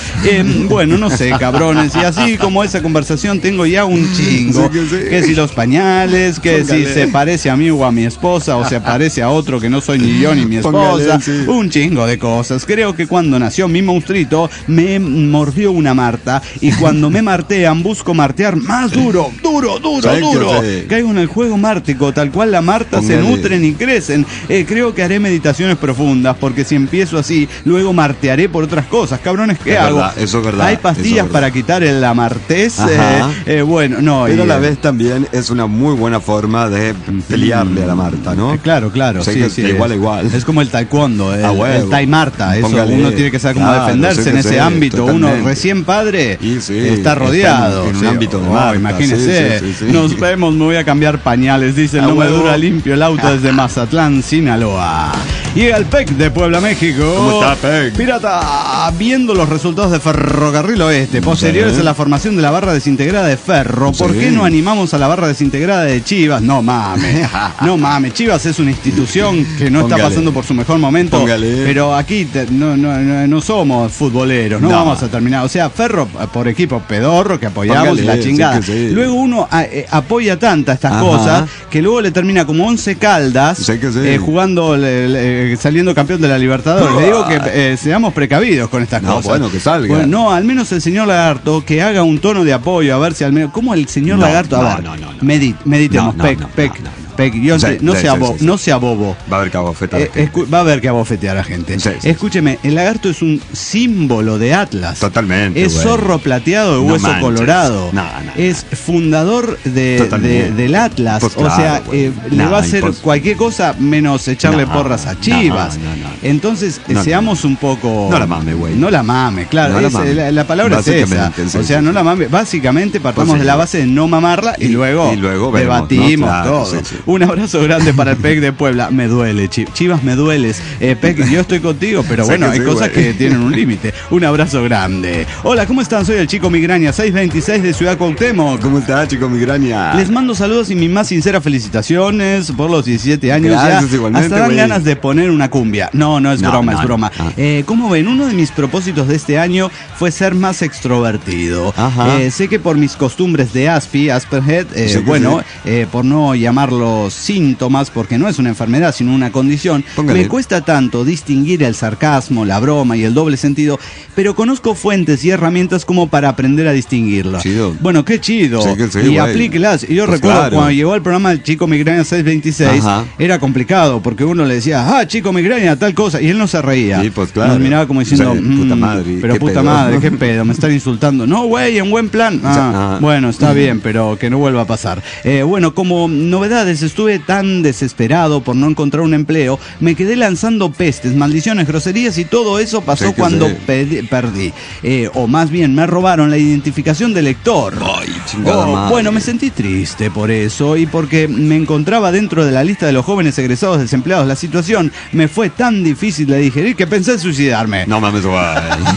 S3: Eh, bueno, no sé, cabrones. Y así como esa conversación tengo ya un chingo.
S4: Sí, que sí.
S3: Que si los pañales, que
S4: Póngale.
S3: si se parece a mí o a mi esposa, o se parece a otro que no soy ni yo ni mi esposa.
S4: Póngale, sí.
S3: Un chingo de cosas. Creo que cuando nació mi monstruito, me mordió una marta. Y cuando me martean, busco martear más duro, duro, duro,
S4: Sí, que
S3: duro.
S4: sí.
S3: Caigo en el juego mártico, tal cual la marta se
S4: Póngale.
S3: nutren y crecen. Eh, creo que haré meditaciones profundas, porque si empiezo así, luego martearé por otras cosas. Cabrones, ¿qué
S4: Es
S3: hago?
S4: verdad, eso es verdad,
S3: ¿Hay
S4: eso
S3: pastillas
S4: es verdad.
S3: para quitar el amartez?
S4: Ajá.
S3: Eh, eh, bueno, no.
S4: Pero
S3: y,
S4: a la
S3: eh,
S4: vez también es una muy buena forma de pelearle a la Marta, ¿no?
S3: Eh, Claro, claro,
S4: O sea
S3: sí,
S4: que
S3: sí.
S4: de igual a igual.
S3: Es como el taekwondo, el,
S4: A huevo.
S3: el tai marta. Eso,
S4: Póngale.
S3: uno tiene que saber cómo
S4: Claro,
S3: defenderse
S4: sí
S3: en
S4: que
S3: ese
S4: sí,
S3: ámbito.
S4: totalmente.
S3: Uno recién padre
S4: Y sí,
S3: está
S4: está
S3: rodeado.
S4: en un
S3: sí.
S4: ámbito de
S3: Oh,
S4: marca,
S3: imagínese.
S4: sí, sí, sí, sí.
S3: Nos vemos, me voy a cambiar pañales. Dice,
S4: A
S3: no me
S4: huevo.
S3: dura limpio el auto desde Mazatlán, Sinaloa. Llega el P E C de Puebla, México.
S4: ¿Cómo está, P E C?
S3: Pirata, viendo los resultados de Ferrocarril Oeste, posteriores
S4: Sí.
S3: a la formación de la barra desintegrada de Ferro, ¿por
S4: Sí.
S3: qué no animamos a la barra desintegrada de Chivas? No mames, no mames, Chivas es una institución que no está
S4: Póngale.
S3: pasando por su mejor momento,
S4: Póngale.
S3: pero aquí te- no, no, no, no somos futboleros, no,
S4: No.
S3: vamos a terminar. O sea, Ferro eh, por equipo pedorro que apoyamos
S4: Póngale,
S3: y la
S4: sí
S3: chingada.
S4: que sí.
S3: Luego uno a- eh, apoya tanta estas
S4: Ajá.
S3: cosas que luego le termina como once Caldas
S4: Sí que sí.
S3: eh, jugando, le- le- saliendo campeón de la Libertadores. Le digo que eh, seamos precavidos con estas
S4: No,
S3: cosas.
S4: bueno, que salga.
S3: Bueno, no, al menos el señor Lagarto que haga un tono de apoyo, a ver si al menos. ¿Cómo el señor
S4: No,
S3: Lagarto? A
S4: no,
S3: ver,
S4: no, no, no.
S3: medit- meditemos,
S4: No, no,
S3: Pec,
S4: no,
S3: Pec,
S4: no, no, no.
S3: Pec, yo
S4: Sí,
S3: sé- no,
S4: sí,
S3: sea
S4: sí,
S3: bo-
S4: sí, sí.
S3: no sea bobo.
S4: Va a haber que abofetar.
S3: Eh, escu- va a haber que abofetear a la gente.
S4: Sí, sí,
S3: Escúcheme, el lagarto es un símbolo de Atlas.
S4: Totalmente,
S3: Es
S4: güey.
S3: zorro plateado de
S4: No
S3: hueso
S4: manches.
S3: colorado.
S4: No, no, no.
S3: Es fundador de,
S4: Totalmente.
S3: de- del Atlas.
S4: Pues
S3: o
S4: claro,
S3: sea,
S4: güey.
S3: eh, le
S4: No,
S3: va a hacer
S4: impos-
S3: cualquier cosa menos echarle
S4: No,
S3: porras a
S4: no,
S3: Chivas.
S4: no, no.
S3: Entonces, eh,
S4: No, no.
S3: seamos un poco.
S4: No la mame, güey.
S3: No la mame, claro.
S4: No la
S3: es-
S4: mame.
S3: la, la palabra es esa.
S4: Básicamente, sí,
S3: o sea,
S4: sí,
S3: no
S4: sí.
S3: la mame. Básicamente partamos
S4: Pues sí,
S3: de la
S4: güey.
S3: base de no mamarla y,
S4: Y-
S3: luego,
S4: y luego veremos,
S3: debatimos
S4: ¿no? Claro,
S3: todo.
S4: sí, sí.
S3: Un abrazo grande para el P E C de Puebla. Me duele, Chi- Chivas, me dueles. Eh, P E C, yo estoy contigo, pero
S4: Sé
S3: bueno,
S4: que
S3: hay
S4: sí,
S3: cosas
S4: güey.
S3: que tienen un límite. Un abrazo grande. Hola, ¿cómo están? Soy el Chico Migraña, seiscientos veintiséis de Ciudad Cuauhtémoc.
S4: ¿Cómo está, chico migraña?
S3: Les mando saludos y mis más sinceras felicitaciones por los diecisiete años.
S4: Gracias,
S3: ya.
S4: igualmente,
S3: Hasta dan
S4: güey.
S3: ganas de poner una cumbia. No, no es
S4: No,
S3: broma,
S4: no,
S3: es
S4: no.
S3: broma.
S4: Ah.
S3: Eh, ¿Cómo ven? Uno de mis propósitos de este año fue ser más extrovertido.
S4: Ajá.
S3: Eh, sé que por mis costumbres de Aspi, Asperhead, eh,
S4: Sí que
S3: bueno,
S4: sí.
S3: eh, por no llamarlos síntomas, porque no es una enfermedad, sino una condición,
S4: Póngale.
S3: me cuesta tanto distinguir el sarcasmo, la broma y el doble sentido, pero conozco fuentes y herramientas como para aprender a distinguirlo.
S4: Chido.
S3: Bueno, qué chido.
S4: Sí que sí,
S3: y
S4: güey.
S3: aplíquelas. Y yo
S4: Pues
S3: recuerdo
S4: claro.
S3: cuando llegó al programa el Chico Migraña seiscientos veintiséis,
S4: Ajá.
S3: era complicado porque uno le decía, ah, Chico Migraña, tal cosa, y él no se reía.
S4: Sí, pues claro.
S3: Nos miraba como diciendo,
S4: Sí, puta
S3: "Mm,
S4: madre,
S3: pero
S4: qué
S3: puta
S4: pedo".
S3: madre, qué pedo, me están insultando. No, güey, en buen plan. Ah,
S4: sea, ah.
S3: bueno, está bien, pero que no vuelva a pasar. Eh, bueno, como novedades, estuve tan desesperado por no encontrar un empleo, me quedé lanzando pestes, maldiciones, groserías y todo eso pasó
S4: Sí que
S3: cuando
S4: sí.
S3: pedi- perdí. Eh, o más bien, me robaron la identificación del lector.
S4: Ay, chingada
S3: Oh,
S4: madre.
S3: bueno, me sentí triste por eso y porque me encontraba dentro de la lista de los jóvenes egresados desempleados. La situación me fue tan difícil de digerir que pensé en suicidarme.
S4: No mames, güey.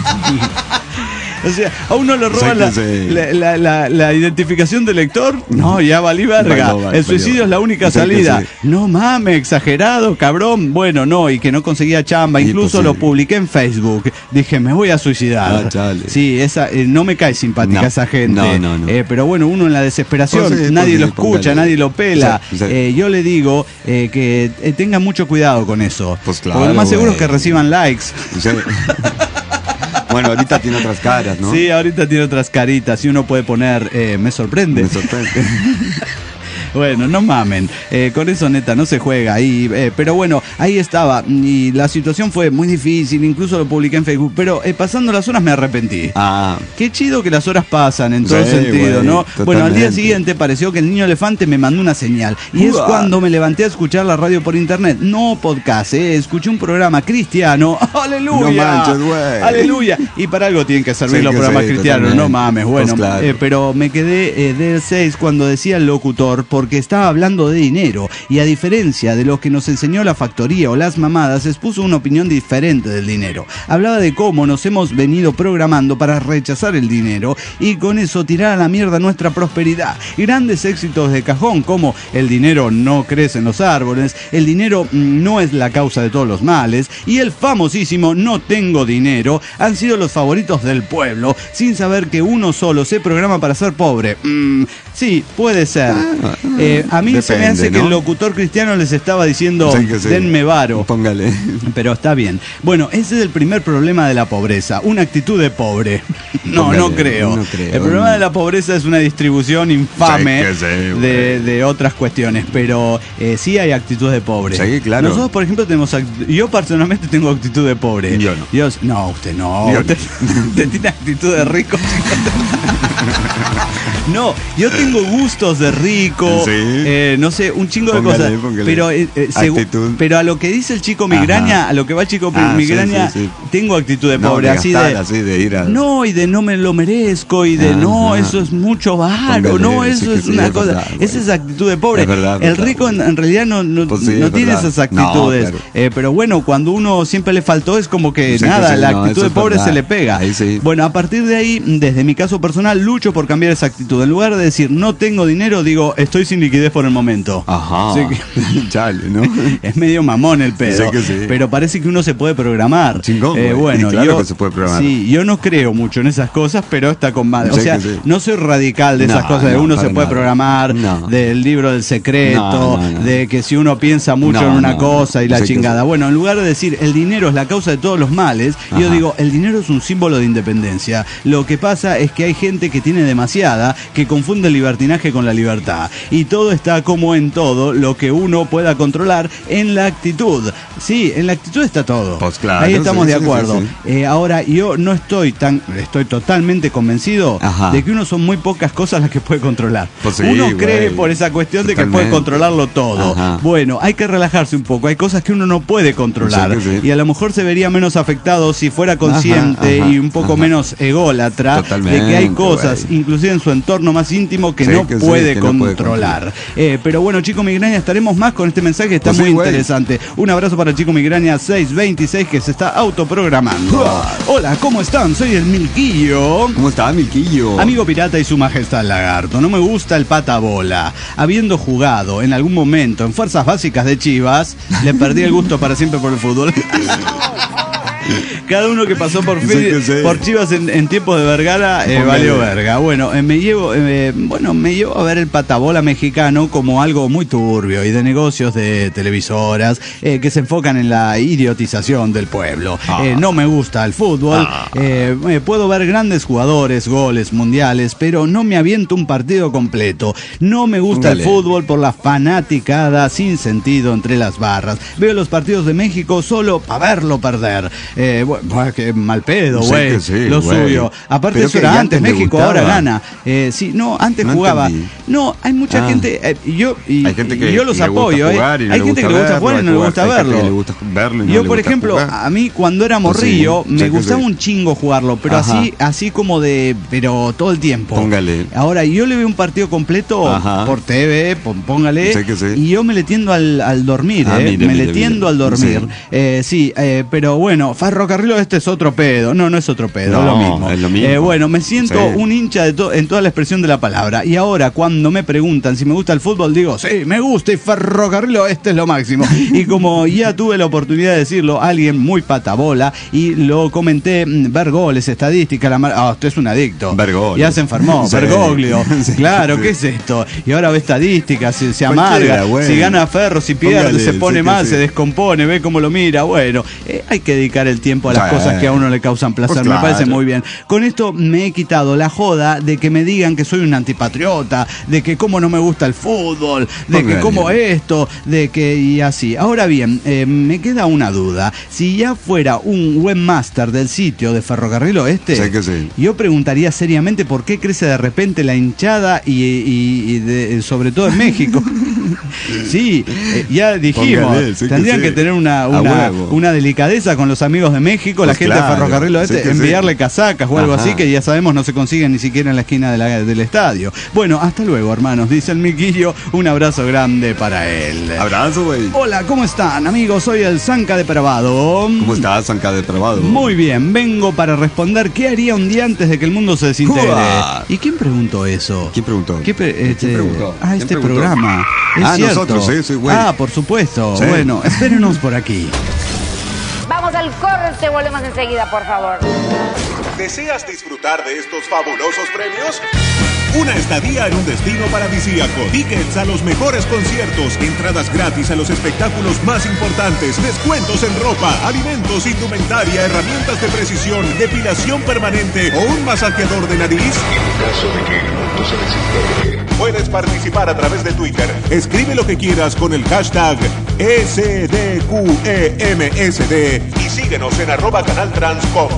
S3: O sea, a uno le roban la,
S4: Sáquense.
S3: la, la- la- la identificación del lector. No, ya valí verga.
S4: Valió, valió,
S3: El suicidio
S4: valió.
S3: es la única
S4: Sáquense.
S3: salida. No mames, exagerado, cabrón. Bueno, no, y que no conseguía chamba.
S4: Y
S3: Incluso
S4: pues,
S3: lo
S4: sí.
S3: publiqué en Facebook. Dije, me voy a suicidar.
S4: Ah, chale.
S3: Sí, esa, eh, no me cae simpática
S4: No.
S3: esa gente.
S4: No, no, no.
S3: Eh, pero bueno, uno en la desesperación,
S4: Pues sí,
S3: nadie
S4: pues
S3: lo
S4: sí,
S3: escucha,
S4: póngale.
S3: nadie lo pela.
S4: Sí, sí.
S3: Eh, yo le digo eh, que eh, tenga mucho cuidado con eso.
S4: Pues claro,
S3: Porque lo más seguro es
S4: güey.
S3: que reciban likes.
S4: Sí. Bueno, ahorita tiene otras caras, ¿no?
S3: Sí, ahorita tiene otras caritas y uno puede poner, eh, me sorprende.
S4: Me sorprende.
S3: Bueno, no mamen, eh, con eso neta no se juega ahí, eh, pero bueno, ahí estaba y la situación fue muy difícil, incluso lo publiqué en Facebook, pero eh, pasando las horas me arrepentí.
S4: Ah,
S3: Qué chido que las horas pasan en todo
S4: Sí,
S3: sentido,
S4: güey,
S3: ¿no? Bueno, al día
S4: totalmente.
S3: siguiente pareció que el niño elefante me mandó una señal. Y es
S4: Uah.
S3: cuando me levanté a escuchar la radio por internet. No podcast, ¿eh? Escuché un programa cristiano. ¡Aleluya!
S4: No manches, güey.
S3: ¡Aleluya! Y para algo tienen que servir
S4: Sí,
S3: los
S4: que
S3: programas
S4: sí,
S3: cristianos,
S4: totalmente.
S3: no mames. Bueno,
S4: Pues claro.
S3: eh, pero me quedé eh, del seis cuando decía el locutor, porque porque estaba hablando de dinero y a diferencia de lo que nos enseñó la factoría o las mamadas, expuso una opinión diferente del dinero. Hablaba de cómo nos hemos venido programando para rechazar el dinero y con eso tirar a la mierda nuestra prosperidad. Grandes éxitos de cajón como el dinero no crece en los árboles, el dinero no es la causa de todos los males y el famosísimo no tengo dinero han sido los favoritos del pueblo, sin saber que uno solo se programa para ser pobre. Mm, sí, puede ser. Eh, a mí
S4: Depende,
S3: se me hace
S4: ¿no?
S3: que el locutor cristiano les estaba diciendo
S4: Sí, que sí.
S3: denme varo.
S4: Póngale.
S3: Pero está bien. Bueno, ese es el primer problema de la pobreza, una actitud de pobre. No,
S4: Póngale,
S3: no creo.
S4: no creo.
S3: El problema de la pobreza es una distribución infame
S4: Sí, que sí,
S3: de, de otras cuestiones, pero eh, sí hay actitud de pobre.
S4: Sí, claro.
S3: Nosotros, por ejemplo, tenemos act- yo personalmente tengo actitud de pobre.
S4: Yo no.
S3: Dios, no, usted no.
S4: Yo
S3: Usted, usted tiene actitud de rico. No, yo tengo gustos de rico,
S4: Sí.
S3: eh, no sé, un chingo de
S4: Póngale,
S3: cosas.
S4: póngale.
S3: Pero, eh, eh, segu-
S4: Actitud.
S3: pero a lo que dice el chico migraña,
S4: Ajá.
S3: a lo que va el chico
S4: Ah,
S3: migraña,
S4: sí, sí, sí.
S3: tengo actitud de
S4: No,
S3: pobre,
S4: de
S3: así,
S4: gastar,
S3: de,
S4: así de ir a-
S3: no, y de no me lo merezco, y de
S4: Ajá.
S3: no, eso es mucho varo,
S4: Póngale,
S3: no,
S4: sí
S3: eso
S4: que
S3: es
S4: sí,
S3: una
S4: es
S3: cosa,
S4: verdad, güey.
S3: esa es actitud de pobre.
S4: Es verdad, es
S3: el
S4: verdad,
S3: rico en,
S4: güey.
S3: en realidad no, no,
S4: Pues sí,
S3: no
S4: es
S3: tiene
S4: verdad.
S3: esas actitudes,
S4: No, claro.
S3: eh, pero bueno, cuando uno siempre le faltó es como que
S4: Sí, que
S3: nada,
S4: sí,
S3: la
S4: no,
S3: actitud
S4: eso
S3: de
S4: es
S3: pobre
S4: verdad.
S3: se le pega.
S4: Ahí sí.
S3: Bueno, a partir de ahí, desde mi caso personal, lucho por cambiar esa actitud. En lugar de decir no tengo dinero, digo estoy sin liquidez por el momento.
S4: Ajá.
S3: Así que-
S4: Chale, ¿no?
S3: es medio mamón el pedo,
S4: Sí que sí.
S3: pero parece que uno se puede programar.
S4: Chingón,
S3: Eh,
S4: güey.
S3: bueno,
S4: Y claro
S3: yo,
S4: que se puede programar.
S3: Sí, yo no creo mucho en esas cosas, pero está con madre. O
S4: Sí
S3: sea,
S4: que sí.
S3: no soy radical de esas
S4: No,
S3: cosas de
S4: no,
S3: uno se
S4: para
S3: puede
S4: nada.
S3: programar,
S4: No.
S3: del libro del secreto,
S4: No, no, no.
S3: de que si uno piensa mucho
S4: No,
S3: en una
S4: no,
S3: cosa y la
S4: sí que
S3: chingada.
S4: sí.
S3: Bueno, en lugar de decir el dinero es la causa de todos los males, yo
S4: Ajá.
S3: digo el dinero es un símbolo de independencia. Lo que pasa es que hay gente que tiene demasiada, que confunde el libertinaje con la libertad. Y todo está como en todo lo que uno pueda controlar en la actitud. Sí, en la actitud está todo.
S4: Pues claro,
S3: Ahí estamos
S4: sí,
S3: de
S4: sí,
S3: acuerdo.
S4: sí,
S3: Eh, ahora, yo no estoy tan, estoy totalmente convencido
S4: Ajá.
S3: de que uno son muy pocas cosas las que puede controlar.
S4: Pues sí,
S3: uno cree
S4: güey.
S3: por esa cuestión de que
S4: Totalmente.
S3: puede controlarlo todo.
S4: Ajá.
S3: Bueno, hay que relajarse un poco. Hay cosas que uno no puede controlar.
S4: Sí, que sí.
S3: Y a lo mejor se vería menos afectado si fuera consciente
S4: Ajá, ajá,
S3: y un poco
S4: ajá.
S3: menos ególatra de
S4: Totalmente,
S3: que hay cosas,
S4: güey.
S3: inclusive en su entorno más íntimo, que
S4: Sí,
S3: no
S4: que sí,
S3: puede
S4: que no puede
S3: controlar. Eh, pero bueno, Chico Migraña, estaremos más con este mensaje, está
S4: Pues sí,
S3: muy
S4: güey.
S3: interesante. Un abrazo para Chico Migraña seiscientos veintiséis que se está autoprogramando. Hola, ¿cómo están? Soy el Milquillo.
S4: ¿Cómo está, Milquillo?
S3: Amigo pirata y su majestad lagarto, no me gusta el pata bola. Habiendo jugado en algún momento en fuerzas básicas de Chivas, le perdí el gusto para siempre por el fútbol. Cada uno que pasó por,
S4: Sí,
S3: Fi-
S4: que sí.
S3: por Chivas en, en tiempos de Vergara eh,
S4: Póngale.
S3: valió verga. Bueno, eh, me llevo, eh, bueno, me llevo a ver el patabola mexicano como algo muy turbio y de negocios de televisoras eh, que se enfocan en la idiotización del pueblo.
S4: Ah.
S3: Eh, no me gusta el fútbol.
S4: Ah.
S3: Eh, eh, puedo ver grandes jugadores, goles, mundiales, pero no me aviento un partido completo. No me gusta
S4: Póngale.
S3: el fútbol por la fanaticada sin sentido entre las barras. Veo los partidos de México solo para verlo perder. Eh, bueno, qué mal pedo,
S4: Sí
S3: güey.
S4: que sí,
S3: lo
S4: güey.
S3: suyo. Aparte,
S4: Pero
S3: eso
S4: que
S3: era
S4: ya
S3: antes,
S4: antes le
S3: México
S4: gustaba.
S3: ahora gana. Eh, sí, no, antes
S4: No
S3: jugaba.
S4: entendí.
S3: No, hay mucha
S4: Ah.
S3: gente. eh, y yo, y,
S4: Hay gente que
S3: y yo los
S4: le gusta
S3: apoyo. eh.
S4: jugar y no
S3: hay
S4: le
S3: gente
S4: gusta
S3: que le gusta
S4: verlo,
S3: jugar y no le
S4: hay
S3: gusta
S4: gente
S3: verlo.
S4: que le gusta verlo y no
S3: yo,
S4: le
S3: por
S4: gusta
S3: ejemplo,
S4: jugar.
S3: a mí cuando era
S4: Pues sí,
S3: morrillo, me
S4: sí que
S3: gustaba
S4: sí.
S3: un chingo jugarlo, pero
S4: Ajá.
S3: así así como de. Pero todo el tiempo.
S4: Póngale.
S3: Ahora, yo le veo un partido completo
S4: Ajá.
S3: por T V, pon- póngale.
S4: Sí que sí.
S3: Y yo me le tiendo al, al dormir,
S4: Ah,
S3: ¿eh?
S4: mire,
S3: me
S4: mire,
S3: le tiendo
S4: mire.
S3: al dormir.
S4: Sí.
S3: Eh, sí, eh, pero bueno, Ferrocarril este es otro pedo. No, no es otro pedo,
S4: No,
S3: es lo mismo.
S4: es lo mismo.
S3: Eh, bueno, me siento
S4: Sí.
S3: un hincha de to- en toda la expresión de la palabra. Y ahora, cuando me preguntan si me gusta el fútbol, digo, sí, me gusta y Ferrocarril este es lo máximo. Y como ya tuve la oportunidad de decirlo, alguien muy patabola, y lo comenté, mm, ver goles, estadística, la mar- ah, usted es un adicto.
S4: Ver goles.
S3: Ya se enfermó,
S4: Sí.
S3: Bergoglio.
S4: Sí,
S3: Claro,
S4: sí.
S3: ¿qué es esto? Y ahora ve estadísticas, se, se
S4: Cualquiera,
S3: amarga,
S4: güey.
S3: si gana Ferro, si pierde,
S4: Póngale,
S3: se pone
S4: sí que
S3: mal,
S4: sí.
S3: se descompone, ve cómo lo mira. Bueno, eh, hay que dedicar el tiempo a las
S4: Sí.
S3: cosas que a uno le causan placer,
S4: Pues
S3: me
S4: claro.
S3: parece muy bien. Con esto me he quitado la joda de que me digan que soy un antipatriota, de que cómo no me gusta el fútbol, de que
S4: Póngale.
S3: cómo esto, de que y así. Ahora bien, eh, me queda una duda. Si ya fuera un webmaster del sitio de Ferrocarril Oeste,
S4: Sí que sí.
S3: yo preguntaría seriamente por qué crece de repente la hinchada y, y- y de- sobre todo en México. Sí, eh, ya dijimos,
S4: Póngale, sí que
S3: tendrían
S4: sí.
S3: que tener una,
S4: A
S3: una,
S4: huevo.
S3: una delicadeza con los amigos de México, la
S4: Pues
S3: gente
S4: claro,
S3: de Ferrocarril Oeste,
S4: sí que
S3: enviarle
S4: sí.
S3: casacas o algo
S4: Ajá.
S3: así que ya sabemos no se consiguen ni siquiera en la esquina de la- del estadio. Bueno, hasta luego, hermanos, dice el Miquillo. Un abrazo grande para él.
S4: Abrazo, güey.
S3: Hola, ¿cómo están, amigos? Soy el Zanca Depravado.
S4: ¿Cómo estás, Zanca Depravado?
S3: Muy bien, vengo para responder qué haría un día antes de que el mundo se desintegre.
S4: ¡Uah!
S3: ¿Y quién preguntó eso?
S4: ¿Quién preguntó?
S3: ¿Qué pre- este-
S4: ¿Quién preguntó?
S3: Ah,
S4: ¿Quién
S3: este
S4: preguntó?
S3: programa. Es
S4: Ah,
S3: cierto.
S4: nosotros, sí, sí, güey.
S3: Ah, por supuesto.
S4: Sí.
S3: Bueno, espérenos por aquí.
S6: Vamos al corte, volvemos enseguida, por favor.
S2: ¿Deseas disfrutar de estos fabulosos premios? Una estadía en un destino paradisíaco, tickets a los mejores conciertos, entradas gratis a los espectáculos más importantes, descuentos en ropa, alimentos, indumentaria, herramientas de precisión, depilación permanente o un masajeador de nariz.
S1: En caso de que el mundo se desintegre,
S2: Puedes participar a través de Twitter. Escribe lo que quieras con el hashtag S D Q E M S D y síguenos en arroba canal transcom.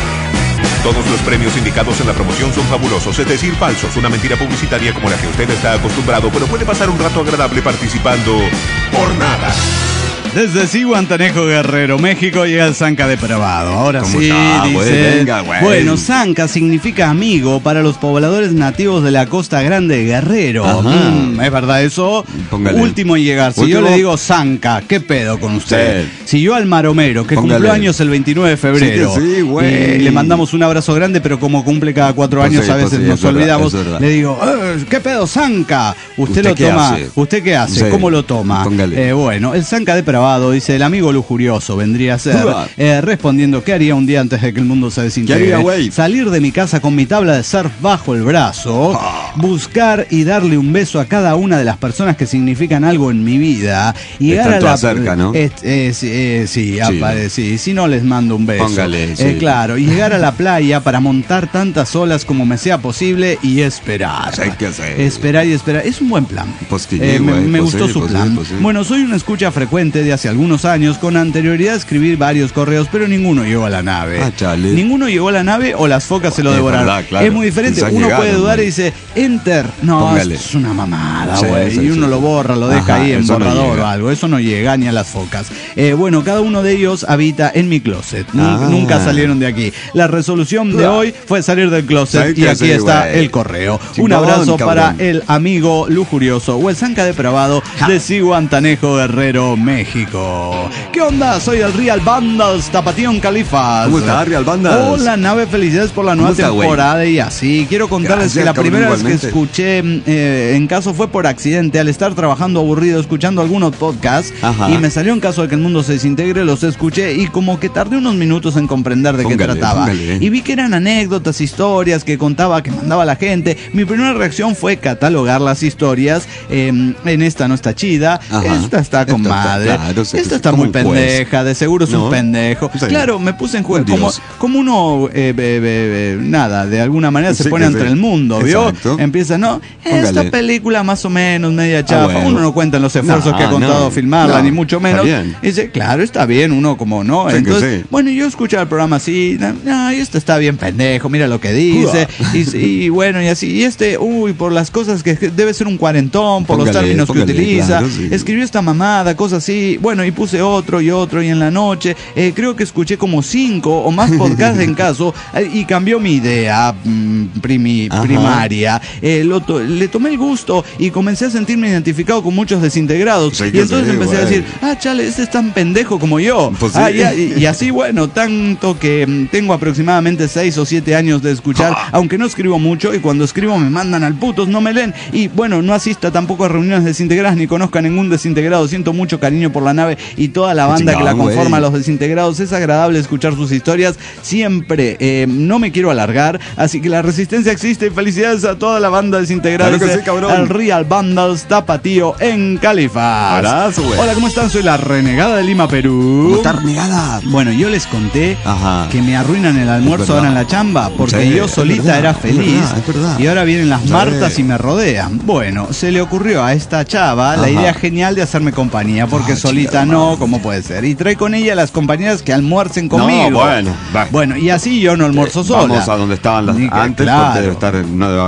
S2: Todos los premios indicados en la promoción son fabulosos, es decir, falsos, una mentira publicitaria como la que usted está acostumbrado, pero puede pasar un rato agradable participando por nada.
S3: Desde Zihuatanejo, Guerrero, México, llega el Zanca Depravado. Ahora
S4: ¿Cómo
S3: sí,
S4: está, güey?
S3: dice.
S4: Venga, güey.
S3: Bueno, Zanca significa amigo para los pobladores nativos de la Costa Grande de Guerrero.
S4: Ajá.
S3: Mm, ¿Es verdad eso?
S4: Póngale.
S3: Último en llegar. Si yo
S4: Último.
S3: le digo Zanca, ¿qué pedo con usted?
S4: Sí.
S3: Si yo al Maromero, que
S4: Póngale.
S3: cumplió años el veintinueve de febrero,
S4: Sí que sí, güey.
S3: y le mandamos un abrazo grande, pero como cumple cada cuatro
S4: Pues
S3: años,
S4: sí,
S3: a
S4: pues
S3: veces
S4: sí,
S3: nos
S4: es verdad,
S3: olvidamos,
S4: es verdad.
S3: le digo, "Eh, ¿qué pedo, Zanca? ¿Usted,
S4: ¿Usted
S3: lo
S4: qué
S3: toma?
S4: hace?
S3: ¿Usted qué hace?
S4: Sí.
S3: ¿Cómo lo toma?
S4: Póngale.
S3: Eh, bueno, el Zanca Depravado, dice el amigo lujurioso, vendría a ser,
S4: Uah.
S3: eh, respondiendo, ¿qué haría un día antes de que el mundo se desintegre?
S4: ¿Qué haría, güey?
S3: Salir de mi casa con mi tabla de surf bajo el brazo,
S4: Ah.
S3: buscar y darle un beso a cada una de las personas que significan algo en mi vida, llegar
S4: Están
S3: a la...
S4: todas cerca, ¿no?
S3: Eh, eh, sí, eh, sí, apare- sí, si no les mando un beso.
S4: Póngale,
S3: Eh,
S4: sí.
S3: claro, y llegar a la playa para montar tantas olas como me sea posible y esperar.
S4: Sí que sí.
S3: Esperar y esperar. Es un buen plan.
S4: Pues sí,
S3: Eh, me
S4: güey,
S3: me
S4: pues
S3: gustó
S4: sí,
S3: su
S4: pues sí,
S3: plan.
S4: pues sí.
S3: Bueno, soy una escucha frecuente de hace algunos años. Con anterioridad escribí varios correos, pero ninguno llegó a la nave.
S4: Ah, chale.
S3: Ninguno llegó a la nave o las focas se lo
S4: Es
S3: devoraron.
S4: verdad, claro.
S3: Es muy diferente.
S4: Quizás
S3: Uno puede
S4: llegaron,
S3: dudar y
S4: güey.
S3: dice, enter. No,
S4: Póngale.
S3: es una mamada,
S4: Sí,
S3: güey.
S4: sí,
S3: y uno
S4: sí,
S3: lo
S4: sí.
S3: borra, lo deja
S4: Ajá,
S3: ahí en
S4: eso no
S3: borrador
S4: llega.
S3: o algo. Eso no llega ni a las focas. Eh, bueno, cada uno de ellos habita en mi closet. Nun-
S4: Ah.
S3: Nunca salieron de aquí. La resolución de
S4: Ah.
S3: hoy fue salir del closet
S4: Sí
S3: y
S4: que
S3: aquí
S4: sí,
S3: está
S4: güey.
S3: el correo. Un
S4: Chingón,
S3: abrazo
S4: cabrón.
S3: para el amigo lujurioso o el Zanca Depravado de Zihuatanejo, Guerrero, México. ¿Qué onda? Soy el Real Vandals, Tapatío Califas.
S4: ¿Cómo está, Real Bandas?
S3: Hola, nave, felicidades por la nueva
S4: ¿Cómo está, güey?
S3: temporada y así. Quiero contarles
S4: Gracias,
S3: que la
S4: cabrón,
S3: primera vez que
S4: igualmente.
S3: escuché eh, en caso fue por accidente, al estar trabajando aburrido, escuchando algunos podcasts,
S4: Ajá.
S3: y me salió en caso de que el mundo se desintegre, los escuché y como que tardé unos minutos en comprender de
S4: Póngale,
S3: qué trataba.
S4: póngale.
S3: Y vi que eran anécdotas, historias que contaba, que mandaba la gente. Mi primera reacción fue catalogar las historias. eh, en esta no está chida,
S4: Ajá.
S3: esta está con
S4: Esta está-
S3: madre,
S4: claro, sí,
S3: esta
S4: sí,
S3: está
S4: como
S3: muy
S4: un juez.
S3: pendeja, de seguro es un
S4: ¿No?
S3: pendejo.
S4: Sí.
S3: Claro, me puse en juego,
S4: Un
S3: como,
S4: dios.
S3: como uno, eh, be- be- be- nada, de alguna manera se
S4: Sí,
S3: pone
S4: que
S3: entre
S4: sí.
S3: el mundo, ¿vio?
S4: Exacto.
S3: Empieza, ¿no? Esta
S4: Póngale.
S3: película más o menos, media chafa,
S4: bueno.
S3: uno no cuenta en los esfuerzos
S4: No,
S3: que ha contado
S4: no,
S3: filmarla,
S4: no,
S3: ni mucho
S4: está
S3: menos.
S4: bien.
S3: Y dice, claro, está bien, uno como no.
S4: Sí que
S3: Entonces,
S4: sí.
S3: bueno, yo escuchaba el programa así, no, no, y este está bien pendejo, mira lo que dice. Y, y bueno, y así, y este, uy, por las cosas que debe ser un cuarentón, por los
S4: Póngale,
S3: términos
S4: póngale,
S3: que utiliza,
S4: claro, sí.
S3: escribió esta mamada, cosas así, bueno, y puse otro y otro, y en la noche, eh, creo que escuché como cinco o más podcasts en caso, eh, y cambió mi idea mm, primi-
S4: Ajá.
S3: primaria. Eh, lo to- le tomé el gusto y comencé a sentirme identificado con muchos desintegrados.
S4: Sí
S3: y
S4: que
S3: entonces
S4: sí,
S3: empecé a
S4: güey.
S3: decir, ah, chale, este es tan pendejo como yo.
S4: Pues sí.
S3: Ah, ya, y, y así, bueno, tanto que mm, tengo aproximadamente seis o siete años de escuchar,
S4: Ah.
S3: aunque no escribo mucho, y cuando escribo me mandan al putos, no me leen. Y bueno, no asista tampoco a reuniones desintegradas ni conozca a ningún desintegrado. Siento mucho cariño por la nave y toda la banda que la
S4: chingón,
S3: conforma,
S4: güey.
S3: los desintegrados. Es agradable escuchar sus historias. Siempre, eh, no me quiero alargar, así que la resistencia existe. Y felicidades a toda la banda desintegrada.
S4: Claro que
S3: dice
S4: sí, cabrón.
S3: al Real Vandals Tapatío en Califas.
S4: Abrazo, güey.
S3: Hola, ¿cómo están? Soy la renegada de Lima, Perú.
S4: ¿Cómo está, renegada?
S3: Bueno, yo les conté
S4: Ajá.
S3: que me arruinan el almuerzo
S4: Es verdad.
S3: ahora en la chamba porque
S4: Sí,
S3: yo
S4: es
S3: solita
S4: verdad,
S3: era
S4: es
S3: feliz
S4: verdad, es verdad.
S3: y ahora vienen las
S4: Sí.
S3: martas y me rodean. Bueno, se le ocurrió a esta chava la
S4: Ajá.
S3: idea genial de hacerme compañía porque
S4: Ah,
S3: solita
S4: chingada
S3: no,
S4: madre.
S3: ¿cómo puede ser? Y trae con ella las compañeras que almuercen conmigo.
S4: No, bueno, va.
S3: Bueno, y así yo no almuerzo sola.
S4: Vamos a donde estaban las
S3: Ni que-
S4: antes,
S3: claro.
S4: porque debe estar, no debe haber nadie.
S3: Sí,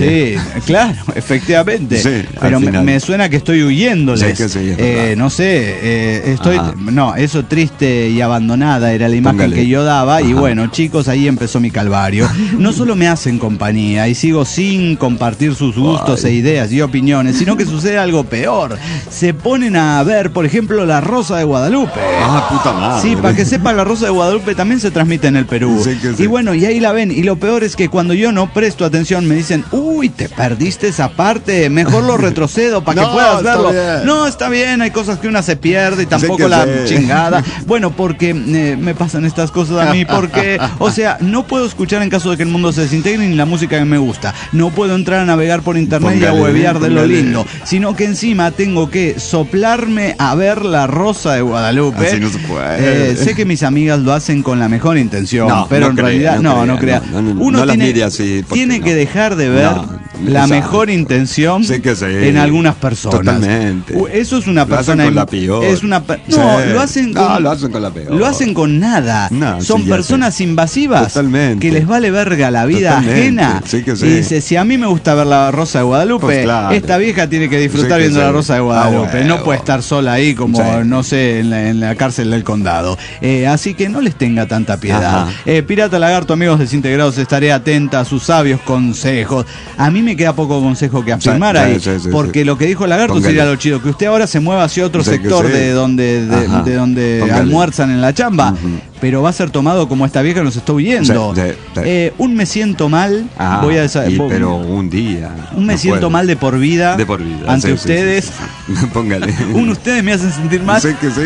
S3: Sí, claro, efectivamente.
S4: Sí,
S3: pero me,
S4: final.
S3: me suena que estoy huyéndoles.
S4: Sí, que sí, es
S3: eh,
S4: verdad.
S3: no sé, eh, estoy.
S4: Ajá.
S3: No, eso triste y abandonada era la imagen
S4: Póngale.
S3: que yo daba. Y
S4: Ajá.
S3: bueno, chicos, ahí empezó mi calvario. No solo me hacen compañía y sigo sin compartir sus gustos
S4: Ay.
S3: e ideas y opiniones, sino que sucede algo peor. Se ponen a ver, por ejemplo, La Rosa de Guadalupe.
S4: Ah, puta madre.
S3: Sí, para que sepan, La Rosa de Guadalupe también se transmite en el Perú.
S4: Sí, que sí.
S3: Y bueno, y ahí la ven. Y lo peor es que cuando yo no presto atención me dicen, uy, te perdiste esa parte, mejor lo retrocedo para que
S4: No,
S3: puedas
S4: está
S3: verlo.
S4: bien.
S3: No, está bien, hay cosas que una se pierde y tampoco
S4: que
S3: la
S4: sí.
S3: chingada. Bueno, porque eh, me pasan estas cosas a mí, porque, o sea, no puedo escuchar en caso de que el mundo se desintegre ni la música que me gusta. No puedo entrar a navegar por internet
S4: Póngale,
S3: y a huevear de lo
S4: póngale.
S3: lindo, sino que encima tengo que soplarme a ver La Rosa de Guadalupe.
S4: Así no se puede.
S3: Eh, sé que mis amigas lo hacen con la mejor intención,
S4: No,
S3: pero
S4: no
S3: en
S4: crea,
S3: realidad,
S4: no
S3: no, no
S4: crea,
S3: crea.
S4: no, no, no,
S3: Uno
S4: no las
S3: tiene,
S4: mire así, porque
S3: tiene
S4: no.
S3: que dejar de ver
S4: No,
S3: la
S4: exacto.
S3: mejor intención
S4: Sí que sí.
S3: en algunas personas.
S4: Totalmente.
S3: U- Eso es una
S4: Lo hacen
S3: persona.
S4: con la peor.
S3: Es una per-
S4: Sí.
S3: no, lo hacen con.
S4: No, lo hacen con la peor.
S3: Lo hacen con nada.
S4: No,
S3: Son
S4: sí, ya
S3: personas
S4: sé.
S3: invasivas.
S4: Totalmente.
S3: Que les vale verga la vida
S4: Totalmente.
S3: ajena.
S4: Sí que sí.
S3: Y dice, si a mí me gusta ver La Rosa de Guadalupe,
S4: Pues claro.
S3: esta vieja tiene que disfrutar
S4: Sí que
S3: viendo
S4: sí.
S3: La Rosa de Guadalupe.
S4: Ah,
S3: No
S4: huevo.
S3: puede estar sola ahí como,
S4: Sí.
S3: no sé, en la, en la cárcel del condado. Eh, así que no les tenga tanta piedad.
S4: Ajá.
S3: Eh, Pirata Lagarto, amigos desintegrados, estaré atenta a sus sabios consejos. A mí me queda poco consejo que afirmar
S4: Sí,
S3: ahí,
S4: sí, sí,
S3: porque
S4: sí.
S3: lo que dijo Lagarto
S4: Póngale.
S3: sería lo chido, que usted ahora se mueva hacia otro
S4: Sí, que
S3: sector
S4: sí.
S3: de donde, de,
S4: Ajá.
S3: de donde
S4: Póngale.
S3: almuerzan en la chamba,
S4: Ujú.
S3: pero va a ser tomado como esta vieja nos está huyendo.
S4: Sí, sí, sí.
S3: Eh, un me siento mal,
S4: Ah,
S3: voy a desa-
S4: y-
S3: vo-
S4: pero un día.
S3: un me
S4: no
S3: siento
S4: puedo.
S3: mal de por vida,
S4: De por vida.
S3: ante
S4: sí, sí,
S3: ustedes.
S4: sí, sí, sí. Póngale.
S3: Un ustedes me hacen sentir mal.
S4: Sé que sí.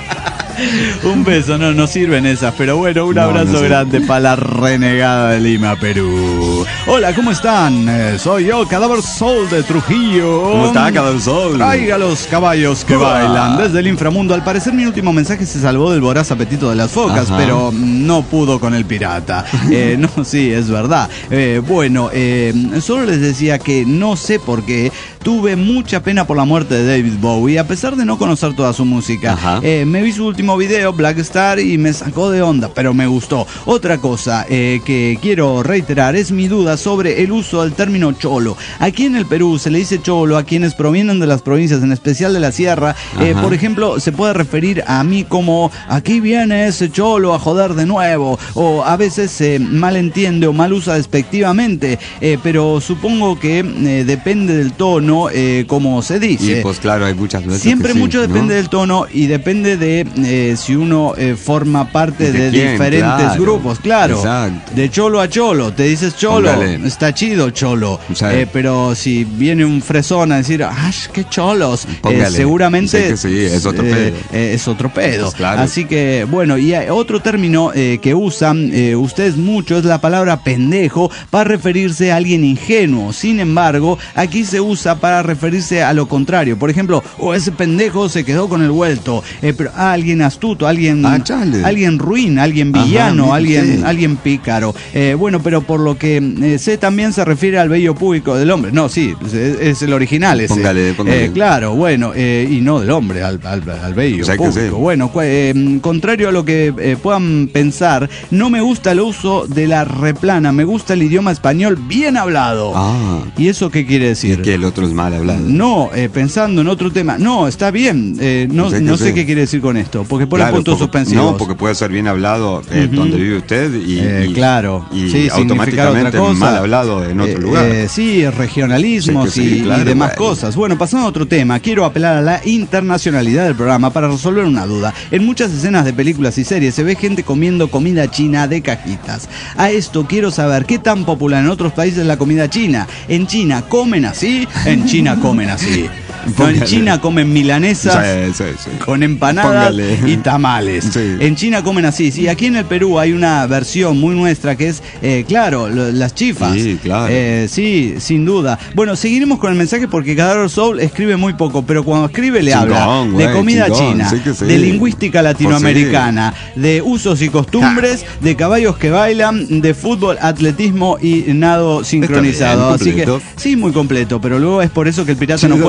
S3: Un beso, no, no sirven esas, pero bueno, un
S4: No,
S3: abrazo
S4: no sé.
S3: grande para la renegada de Lima, Perú. Hola, ¿cómo están? Eh, soy yo, Cadáver Soul de Trujillo.
S4: ¿Cómo está, Cadáver Soul?
S3: Traiga los caballos que
S4: Uah.
S3: bailan desde el inframundo. Al parecer mi último mensaje se salvó del voraz apetito de las focas,
S4: Ajá.
S3: pero no pudo con el pirata. Eh, no, sí, es verdad. Eh, bueno, eh, solo les decía que no sé por qué tuve mucha pena por la muerte de David Bowie, a pesar de no conocer toda su música.
S4: Ajá.
S3: Eh, me vi su último video, Black Star, y me sacó de onda, pero me gustó. Otra cosa eh, que quiero reiterar es mi duda sobre el uso del término cholo. Aquí en el Perú se le dice cholo a quienes provienen de las provincias, en especial de la sierra. Eh,
S4: Ajá.
S3: por ejemplo, se puede referir a mí como aquí viene ese cholo a joder de nuevo, o a veces se malentiende o mal usa despectivamente, eh, pero supongo que eh, depende del tono, eh, como se dice.
S4: Y pues claro, hay muchas veces.
S3: Siempre
S4: que sí,
S3: mucho
S4: ¿no?
S3: depende del tono y depende de eh, si uno eh, forma parte
S4: ¿De
S3: de,
S4: quién?
S3: diferentes
S4: Claro.
S3: grupos, claro.
S4: Exacto.
S3: De cholo a cholo, te dices cholo,
S4: Póngale.
S3: está chido cholo.
S4: Sí.
S3: Eh, pero si viene un fresón a decir, ¡ay, qué cholos! Eh,
S4: Póngale.
S3: seguramente
S4: Sí que sí, es otro
S3: eh,
S4: pedo.
S3: eh, es otro pedo.
S4: Pues claro.
S3: Así que, bueno, y hay otro término eh, que usan eh, ustedes mucho es la palabra pendejo para referirse a alguien ingenuo. Sin embargo, aquí se usa para referirse a lo contrario. Por ejemplo, oh, ese pendejo se quedó con el vuelto. Eh, pero ah, alguien astuto, alguien,
S4: Ah, chale.
S3: alguien ruin, alguien
S4: Ajá,
S3: villano,
S4: mira,
S3: alguien,
S4: sí.
S3: alguien pícaro. Eh, bueno, pero por lo que eh, sé también se refiere al vello púbico del hombre. No, sí, es, es el original ese.
S4: Póngale, póngale.
S3: Eh, claro, bueno, eh, y no del hombre, al, al, al vello
S4: O sea que
S3: púbico.
S4: sí.
S3: Bueno, cu- eh, contrario a lo que eh, puedan pensar, no me gusta el uso de la replana, me gusta el idioma español bien hablado.
S4: Ah.
S3: ¿Y eso qué quiere decir?
S4: Que el otro es mal hablado.
S3: No, eh, pensando en otro tema. No, está bien. eh, no
S4: O sea que
S3: no sé
S4: sí.
S3: qué quiere decir con esto, porque pone
S4: Claro,
S3: puntos
S4: porque-
S3: suspensivos.
S4: No, porque puede ser bien hablado eh,
S3: Ujú.
S4: donde vive usted y,
S3: Eh,
S4: y-
S3: claro,
S4: y
S3: sí, significar otra
S4: automáticamente
S3: cosa.
S4: mal hablado en otro
S3: Eh,
S4: lugar.
S3: eh, sí, regionalismos
S4: Sí que sí,
S3: y,
S4: claro,
S3: y demás
S4: bueno.
S3: cosas. Bueno, pasando a otro tema, quiero apelar a la internacionalidad del programa para resolver una duda. En muchas escenas de películas y series se ve gente comiendo comida china de cajitas. A esto quiero saber qué tan popular en otros países es la comida china. ¿En China comen así? En China comen así. No, en
S4: Póngale.
S3: China comen milanesas
S4: Sí, sí, sí.
S3: con empanadas
S4: Póngale.
S3: y tamales.
S4: Sí.
S3: En China comen así. Sí, aquí en el Perú hay una versión muy nuestra que es, eh, claro, lo- las chifas.
S4: Sí, claro.
S3: Eh, sí, sin duda. Bueno, seguiremos con el mensaje porque Cadáver Soul escribe muy poco, pero cuando escribe le
S4: Chingón,
S3: habla
S4: güey,
S3: de comida
S4: chingón,
S3: china,
S4: sí que sí.
S3: de lingüística latinoamericana, de usos y costumbres, de caballos que bailan, de fútbol, atletismo y nado sincronizado.
S4: bien,
S3: Así que
S4: completo.
S3: sí, muy completo, pero luego es por eso que el pirata
S4: Sí,
S3: no puede
S4: güey.
S3: consumir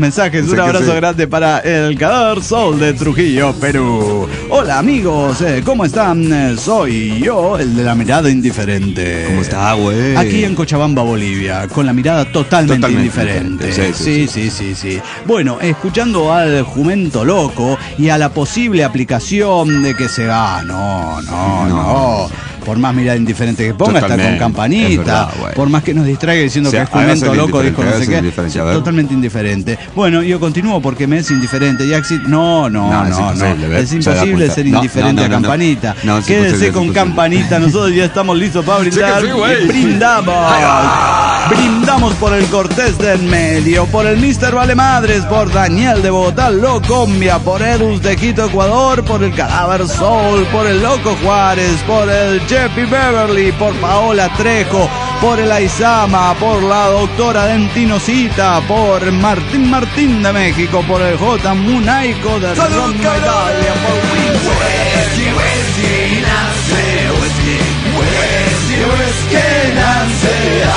S3: mensajes. Un abrazo sí. grande para el Cadáver Soul de Trujillo, Perú. Hola amigos, eh, ¿cómo están? Soy yo, el de la mirada indiferente.
S4: ¿Cómo está, güey?
S3: Aquí en Cochabamba, Bolivia, con la mirada totalmente, totalmente indiferente.
S4: indiferente. Sí, sí,
S3: sí, sí, sí, sí. Bueno, escuchando al Jumento Loco y a la posible aplicación de que se va. No, no, no. no. Por más mirada indiferente que ponga, está con campanita. Verdad, por más que nos distraiga diciendo o sea, que es Jumento Loco, dijo no sé qué. Totalmente indiferente. Bueno, yo continúo porque me es indiferente. Ya existe. No, no, no. No, no. Es imposible, es imposible ser indiferente no, no, no, a campanita. No, no, Quédese con campanita. Nosotros ya estamos listos para brindar. Sí sí, brindamos. Brindamos por el Cortés del Medio, por el mister Vale Madres, por Daniel de Bogotá, Locombia, por Erus de Quito, Ecuador, por el Cadáver Soul, por el Loco Juárez, por el Jeffy Beverly, por Paola Trejo, por el Aizama, por la doctora Dentinosita, por Martín Martín de México, por el J. Munaico de Ron Italia, por Whisky, Whisky, Nancy, Whisky, Whisky, Whisky, Nancy,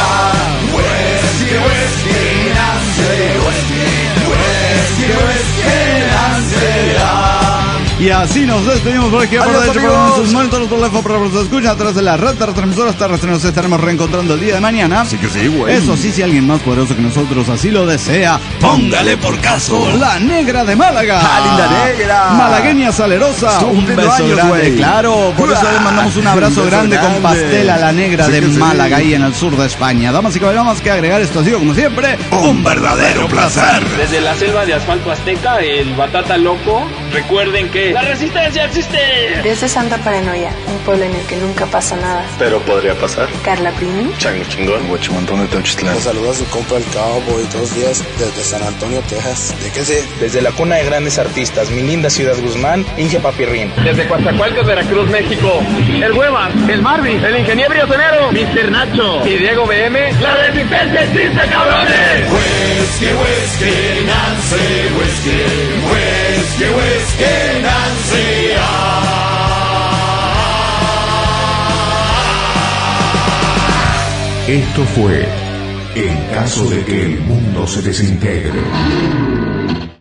S3: Whisky, Whisky, Nancy, Whisky, Whisky, Whisky, Nancy. Y así nos despedimos por aquí. Adiós, por hecho, sus monitores, teléfono para los escuchan a través de la red de retransmisoras terrestres. Nos estaremos reencontrando el día de mañana.
S4: Sí que sí, güey.
S3: Eso sí, si alguien más poderoso que nosotros así lo desea, póngale por caso la Negra de Málaga.
S4: ¡Ah, linda negra!
S3: Malagueña salerosa. Un beso años, grande, wey. Claro. Por eso le mandamos un abrazo un grande, grande con pastel a la Negra sí de Málaga, sí. Ahí en el sur de España. Damas y caballeros, más que agregar, esto ha sido como siempre
S2: un, un verdadero placer.
S7: Desde la selva de asfalto azteca, el Batata Loco. Recuerden que ¡la resistencia existe!
S8: Desde Santa Paranoia, un pueblo en el que nunca pasa nada.
S9: Pero podría pasar.
S8: Carla Primi.
S9: Chango Chingón.
S10: Huachumantón de Teuchitlán. Nos saluda su compa el Cowboy todos los días desde San Antonio, Texas. ¿De qué sé?
S11: Desde la cuna de grandes artistas, mi linda ciudad Guzmán, Inge Papirrín.
S12: Desde Coatzacoalcos, Veracruz, México. El Huevas, el Marvin, el Ingeniero Sonero, mister Nacho y Diego B M. ¡La resistencia existe, cabrones!
S2: Whisky, whisky, Nancy, whisky, whisky, whisky, Nancy. Esto fue En caso de que el mundo se desintegre.